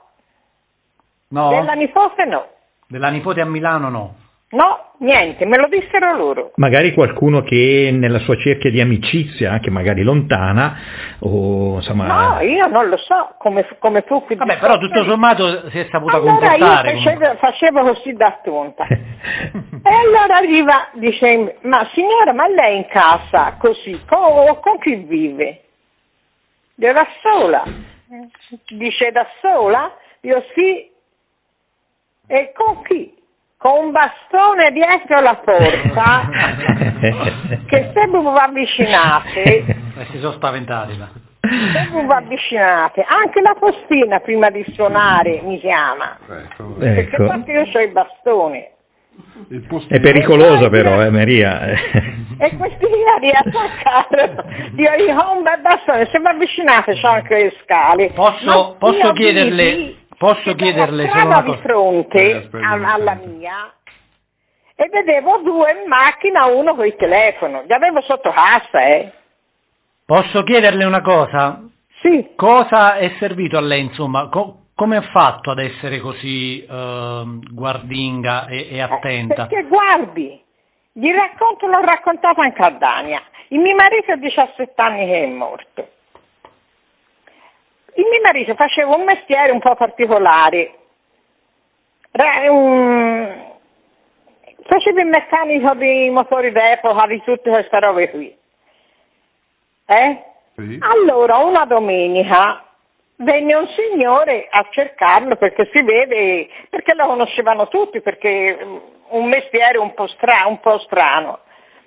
no, della nipote no. Della nipote a Milano no. No, niente, me lo dissero loro. Magari qualcuno che nella sua cerchia di amicizia, anche magari lontana, o insomma... No, io non lo so, come, come fu qui. Vabbè, però tutto sommato si è saputa allora comportare. Io facevo, facevo così da tonta. E allora arriva, dice, ma signora, ma lei in casa così, con, con chi vive? Io da sola. Dice da sola? Io sì. E con chi? Con un bastone dietro la porta che se vi avvicinate eh, si sono spaventati là. Se vi avvicinate anche la postina prima di suonare mi chiama ecco. Perché ecco. Io ho il bastone è pericoloso però eh Maria e questi ieri attaccano io gli ho un bel bastone, se vi avvicinate c'ho anche le scale. Posso, posso chiederle vivi, Posso chiederle solo una cosa? Di fronte alla mia e vedevo due in macchina, uno con il telefono, li avevo sotto casa, eh. Posso chiederle una cosa? Sì. Cosa è servito a lei, insomma? Co- come ha fatto ad essere così eh, guardinga e, e attenta? Eh, perché guardi, gli racconto, l'ho raccontato anche a Dania. Il mio marito ha diciassette anni che è morto. Il mio marito faceva un mestiere un po' particolare, un... faceva il meccanico di motori d'epoca, di tutte queste robe qui. Eh? Sì. Allora una domenica venne un signore a cercarlo perché si vede, perché lo conoscevano tutti, perché un mestiere un po' stra- un po' strano.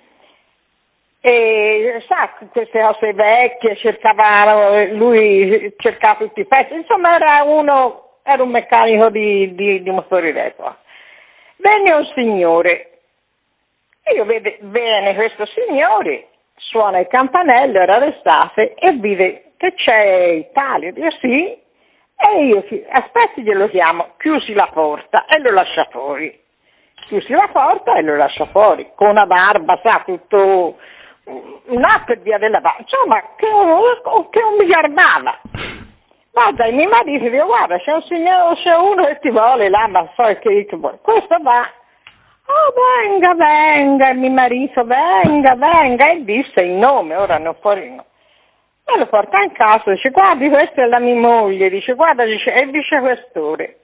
E sa, queste cose vecchie, cercava, lui cercava tutti i pezzi, insomma era uno, era un meccanico di, di, di motori d'epoca. Venne un signore, io vede bene questo signore, suona il campanello, era l'estate, e vide che c'è Italia, io sì, e io aspetti glielo chiamo, chiusi la porta e lo lascia fuori, chiusi la porta e lo lascia fuori, con una barba, sa, tutto... no, per via della barba, insomma, che, che non mi garbava. Guarda, il mio marito dice, guarda, c'è un signore, c'è uno che ti vuole là, ma so che ti vuole. Questo va, oh venga, venga, il mio marito, venga, venga, e disse il nome, ora non fuori il nome. E lo porta in casa, dice, guardi, questa è la mia moglie, dice, guarda, dice, è il vicequestore.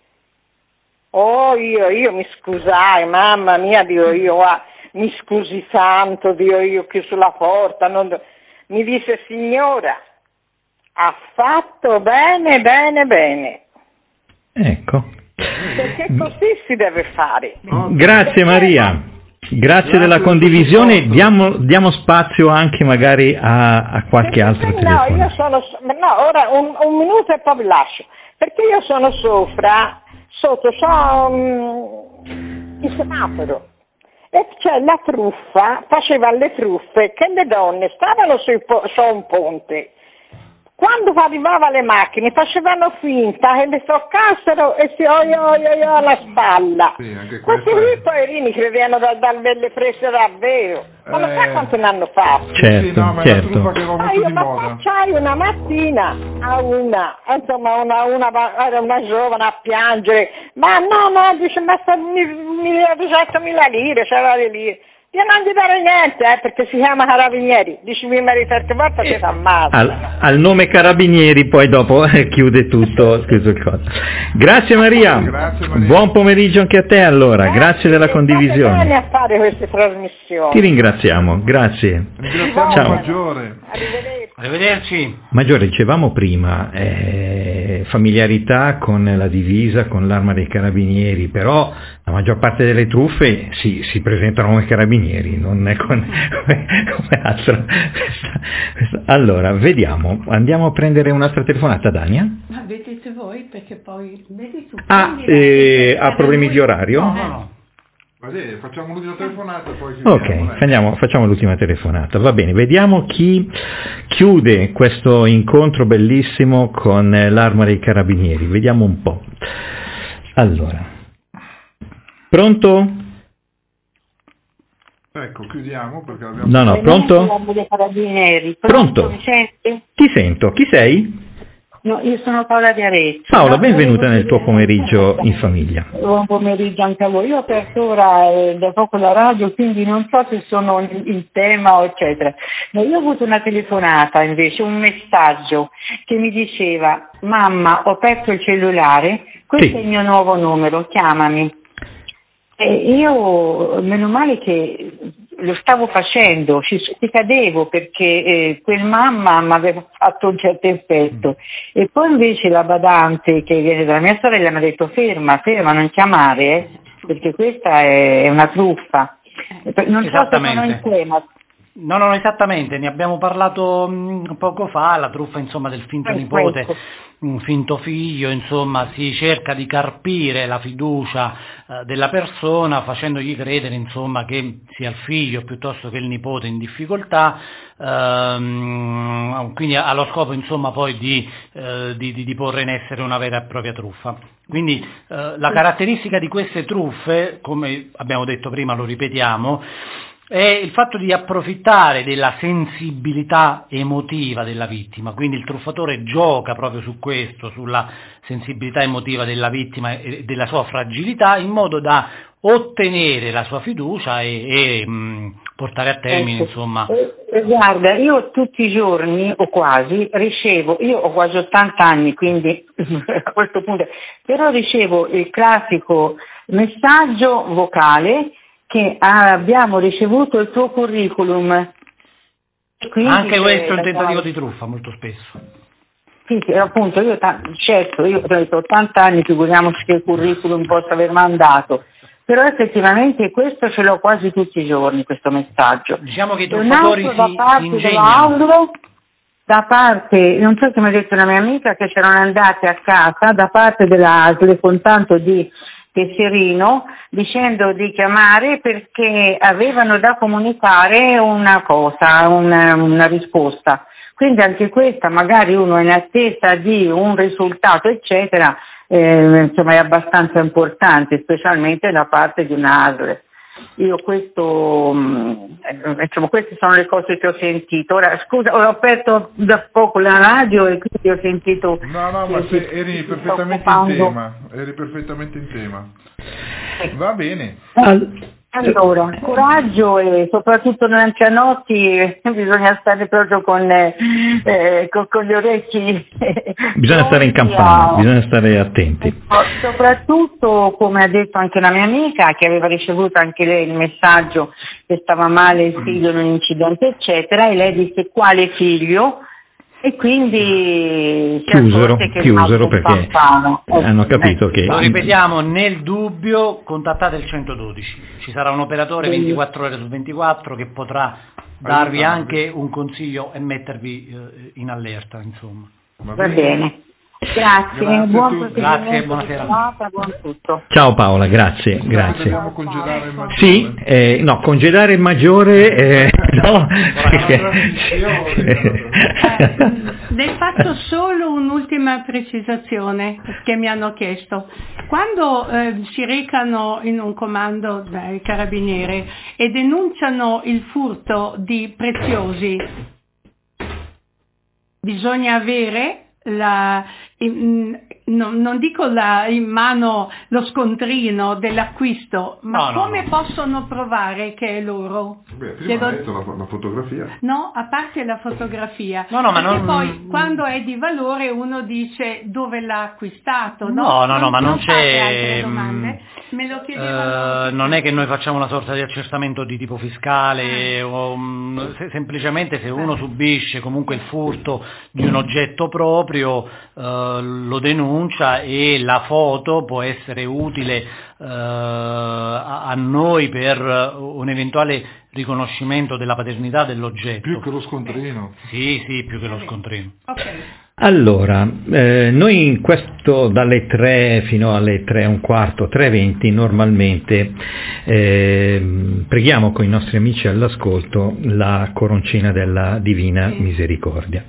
Oh, io, io mi scusai, mamma mia, Dio, io, ah, mi scusi tanto, Dio, io ho chiuso la porta, non... mi disse, signora, ha fatto bene, bene, bene. Ecco. Perché così si deve fare. Grazie Maria, grazie, grazie della condivisione, diamo, diamo spazio anche magari a, a qualche altro no, telefono. Io sono, no, ora un, un minuto e poi vi lascio, perché io sono sopra, sotto, c'ho um, il semaforo. E c'è la truffa, faceva le truffe che le donne stavano sui po- su un ponte, quando arrivava le macchine facevano finta che le toccassero e si oi oi oi alla spalla. Sì, questi qui è... poverini credevano da darle prese davvero, ma non eh... sa quanto ne hanno fatto. Certo, sì, no, ma certo. È una truffa che va io, ma facciai una mattina a una, insomma una, una, era una giovane a piangere, ma no, no, dice, ma sta duecentomila lire, c'era le lire. Io non gli dare niente, eh, perché si chiama Carabinieri. Dici mio marito certe volte che si ammazza. Al, al nome Carabinieri poi dopo chiude tutto, chiuso il coso. Grazie Maria. Grazie Maria. Buon pomeriggio anche a te allora, grazie, grazie della condivisione. Bene a fare queste trasmissioni. Ti ringraziamo, grazie. Ringraziamo Ciao. Maggiore. Arrivederci. Arrivederci. Maggiore, dicevamo prima, eh, familiarità con la divisa, con l'arma dei carabinieri, però la maggior parte delle truffe si, si presentano come carabinieri, non è con, come, come altro. Allora, vediamo, andiamo a prendere un'altra telefonata, Dania? Ma vedete voi, perché poi vedi tu. Ah, eh, ha problemi di orario? No, no, no. Vabbè, facciamo l'ultima telefonata, poi ci Ok, vediamo, facciamo, facciamo l'ultima telefonata, va bene, vediamo chi chiude questo incontro bellissimo con l'arma dei carabinieri, vediamo un po'. Allora, pronto? Ecco, chiudiamo perché abbiamo... No, no, pronto? Pronto? Mi senti? Ti sento, chi sei? No, io sono Paola di Arezzo. Paola, No, benvenuta nel tuo pomeriggio in famiglia. Buon pomeriggio anche a voi. Io ho aperto ora eh, da poco la radio, quindi non so se sono in, in tema o eccetera. No, io ho avuto una telefonata invece, un messaggio che mi diceva: mamma, ho perso il cellulare, questo sì. è il mio nuovo numero, chiamami. E io, meno male che lo stavo facendo, ci, ci cadevo perché eh, quel mamma mi aveva fatto un certo effetto. E poi invece la badante che viene dalla mia sorella mi ha detto: ferma, ferma, non chiamare, eh, perché questa è una truffa. Non so se sono in tema. No, no, esattamente, ne abbiamo parlato mh, poco fa, la truffa insomma del finto Eh, nipote, questo. un finto figlio, insomma si cerca di carpire la fiducia eh, della persona facendogli credere insomma che sia il figlio piuttosto che il nipote in difficoltà, ehm, quindi ha lo scopo insomma poi di, eh, di, di, di porre in essere una vera e propria truffa. Quindi eh, la caratteristica di queste truffe, come abbiamo detto prima, lo ripetiamo, è il fatto di approfittare della sensibilità emotiva della vittima, quindi il truffatore gioca proprio su questo, sulla sensibilità emotiva della vittima e della sua fragilità, in modo da ottenere la sua fiducia e, e mh, portare a termine Ecco. insomma. Eh, guarda, io tutti i giorni o quasi ricevo, io ho quasi ottanta anni, quindi a questo punto, però ricevo il classico messaggio vocale che abbiamo ricevuto il tuo curriculum. Quindi, anche questo è un eh, tentativo di truffa molto spesso. Sì, sì, appunto, io t- certo, io ho detto ottanta anni, figuriamoci che il curriculum possa aver mandato, però effettivamente questo ce l'ho quasi tutti i giorni, questo messaggio. Diciamo che i E un truffatori altro da si, si parte ingegnano. dell'Auro, da parte, non so che mi ha detto una mia amica, che c'erano andate a casa da parte della con tanto di Tesserino dicendo di chiamare perché avevano da comunicare una cosa, una, una risposta. Quindi anche questa, magari uno è in attesa di un risultato, eccetera, eh, insomma è abbastanza importante, specialmente da parte di un'A S L. Io questo, eh, insomma, queste sono le cose che ho sentito. Ora, scusa, ho aperto da poco la radio e quindi ho sentito... No, no, ma se eri perfettamente in tema, eri perfettamente in tema. Va bene. Allora, coraggio e soprattutto nei anzianotti bisogna stare proprio con, eh, con, con gli orecchi. Bisogna stare in campana, bisogna stare attenti. Soprattutto, come ha detto anche una mia amica, che aveva ricevuto anche lei il messaggio che stava male il figlio in un incidente, eccetera, e lei disse: quale figlio? E quindi chiusero, che chiusero perché hanno capito che... Lo ripetiamo, nel dubbio contattate il centododici, ci sarà un operatore ventiquattro ore su ventiquattro che potrà darvi anche un consiglio e mettervi eh, in allerta, insomma. Va bene. Grazie, Grazie buon Grazie, buonasera. giornata, buon tutto. Ciao Paola, grazie, grazie. Dobbiamo congedare il maggiore. Sì, eh, no, congedare il maggiore, eh, no, Ne faccio solo un'ultima precisazione che mi hanno chiesto. Quando eh, si recano in un comando dai carabinieri e denunciano il furto di preziosi, bisogna avere la, non, non dico la, in mano lo scontrino dell'acquisto, ma No, no, come no. possono provare che è loro? Beh, prima Devo- ha detto la, la fotografia. No, a parte la fotografia. No, no, ma perché non- poi quando è di valore uno dice dove l'ha acquistato, no? No, no, no, ma non fate c'è, altre domande. Me lo chiedevano. Eh, non è che noi facciamo una sorta di accertamento di tipo fiscale, o, mm, se- semplicemente se uno subisce comunque il furto di un oggetto proprio, eh, lo denuncia e la foto può essere utile eh, a, a noi per un eventuale riconoscimento della paternità dell'oggetto. Più che lo scontrino. Sì, sì, più che lo scontrino. Allora, eh, noi in questo dalle tre fino alle tre e un quarto, tre e venti normalmente eh, preghiamo con i nostri amici all'ascolto la coroncina della Divina Misericordia.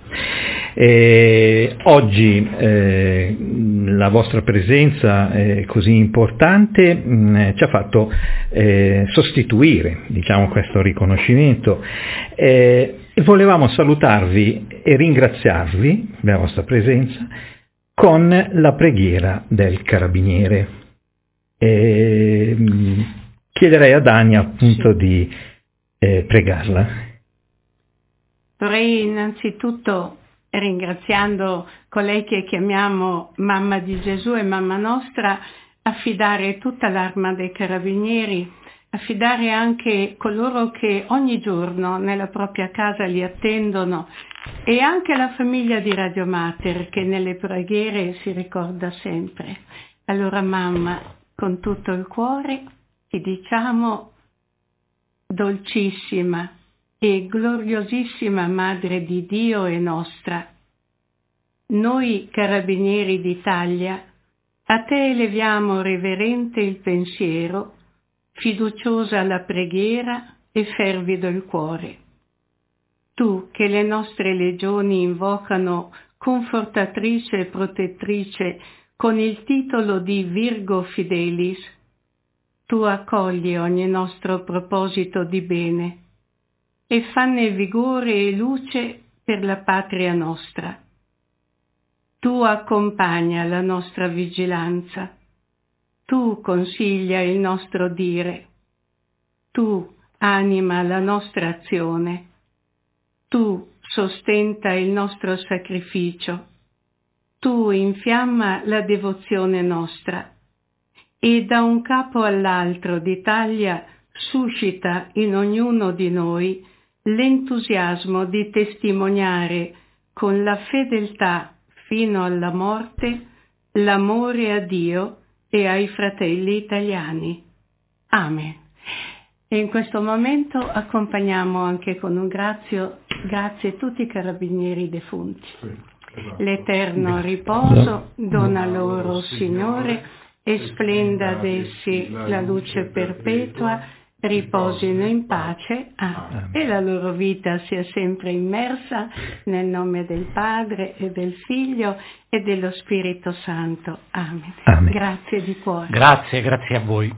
Eh, oggi eh, la vostra presenza eh, così importante mh, ci ha fatto eh, sostituire, diciamo, questo riconoscimento. Eh, E volevamo salutarvi e ringraziarvi della vostra presenza con la preghiera del carabiniere. E, mh, chiederei a Dania appunto di eh, pregarla. Vorrei innanzitutto, ringraziando colei che chiamiamo Mamma di Gesù e Mamma Nostra, affidare tutta l'Arma dei Carabinieri, affidare anche coloro che ogni giorno nella propria casa li attendono e anche la famiglia di Radio Mater che nelle preghiere si ricorda sempre. Allora mamma, con tutto il cuore ti diciamo: dolcissima e gloriosissima Madre di Dio e nostra, noi Carabinieri d'Italia a te eleviamo reverente il pensiero, fiduciosa la preghiera e fervido il cuore. Tu che le nostre legioni invocano confortatrice e protettrice con il titolo di Virgo Fidelis, tu accogli ogni nostro proposito di bene e fanne vigore e luce per la patria nostra. Tu accompagna la nostra vigilanza. Tu consiglia il nostro dire, tu anima la nostra azione, tu sostenta il nostro sacrificio, tu infiamma la devozione nostra e da un capo all'altro d'Italia suscita in ognuno di noi l'entusiasmo di testimoniare con la fedeltà fino alla morte l'amore a Dio e ai fratelli italiani. Amen. E in questo momento accompagniamo anche con un grazio, grazie a tutti i carabinieri defunti. L'eterno riposo dona loro, Signore, e splenda ad essi la luce perpetua, riposino in pace. Amen. E la loro vita sia sempre immersa nel nome del Padre e del Figlio e dello Spirito Santo. Amen. Amen. Grazie di cuore. Grazie, grazie a voi.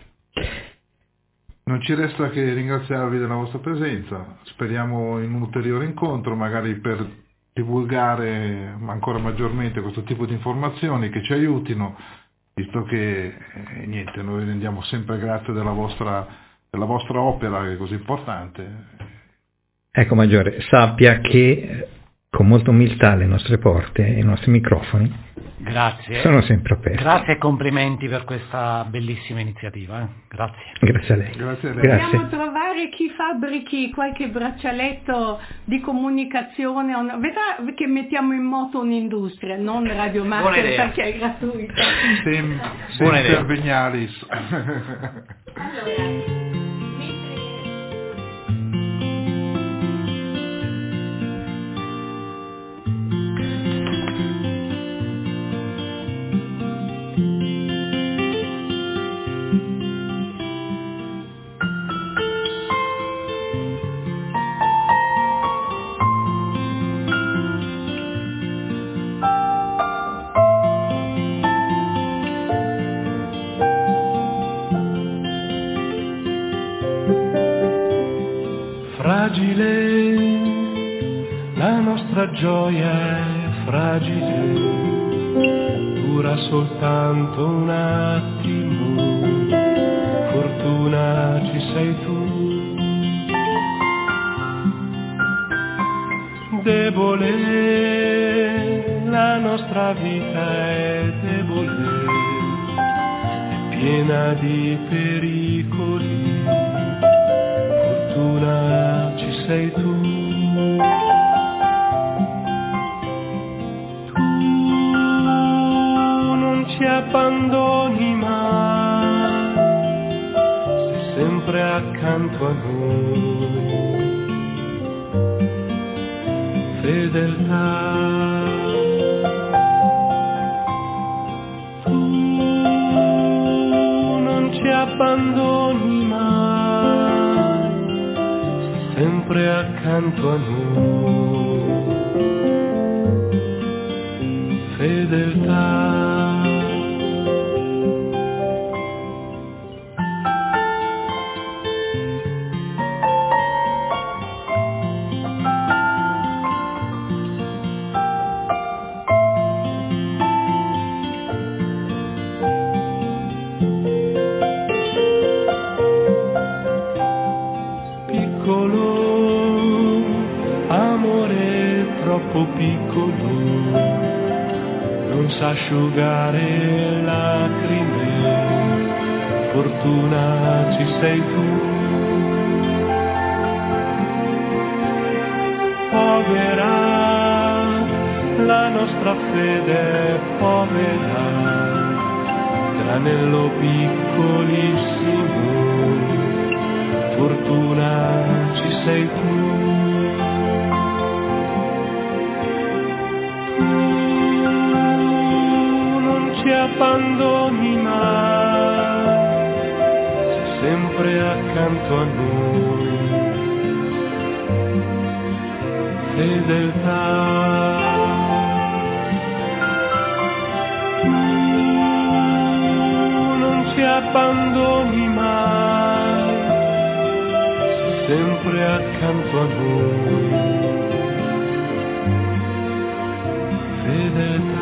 Non ci resta che ringraziarvi della vostra presenza, speriamo in un ulteriore incontro, magari per divulgare ancora maggiormente questo tipo di informazioni che ci aiutino, visto che eh, niente, noi rendiamo sempre grazie della vostra, della vostra opera che è così importante. Ecco Maggiore, sappia che con molta umiltà le nostre porte e i nostri microfoni Grazie. sono sempre aperti. Grazie e complimenti per questa bellissima iniziativa. eh. Grazie. Grazie a lei. Grazie a lei. Grazie. Dobbiamo trovare chi fabbrichi qualche braccialetto di comunicazione, o no- vedrà che mettiamo in moto un'industria, non Radio Buona Mater idea. perché è gratuito. Sem, Buona idea. sempre Vignalis. Fragile, la nostra gioia è fragile, dura soltanto un attimo, fortuna ci sei tu. Debole, la nostra vita è debole, è piena di pericoli, fortuna ci sei tu. Ci abbandoni mai, sei sempre accanto a noi, fedeltà. Tu non ci abbandoni mai, sei sempre accanto a noi, fedeltà. Piccolo, non sa asciugare lacrime, fortuna ci sei tu. Povera, la nostra fede è povera, granello piccolissimo, fortuna ci sei tu. Ci abbandoni mai, sei sempre accanto a noi, fedeltà. Tu non ci abbandoni mai, sei sempre accanto a noi, fedeltà.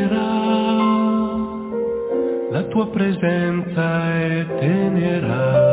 La tua presenza è tenera,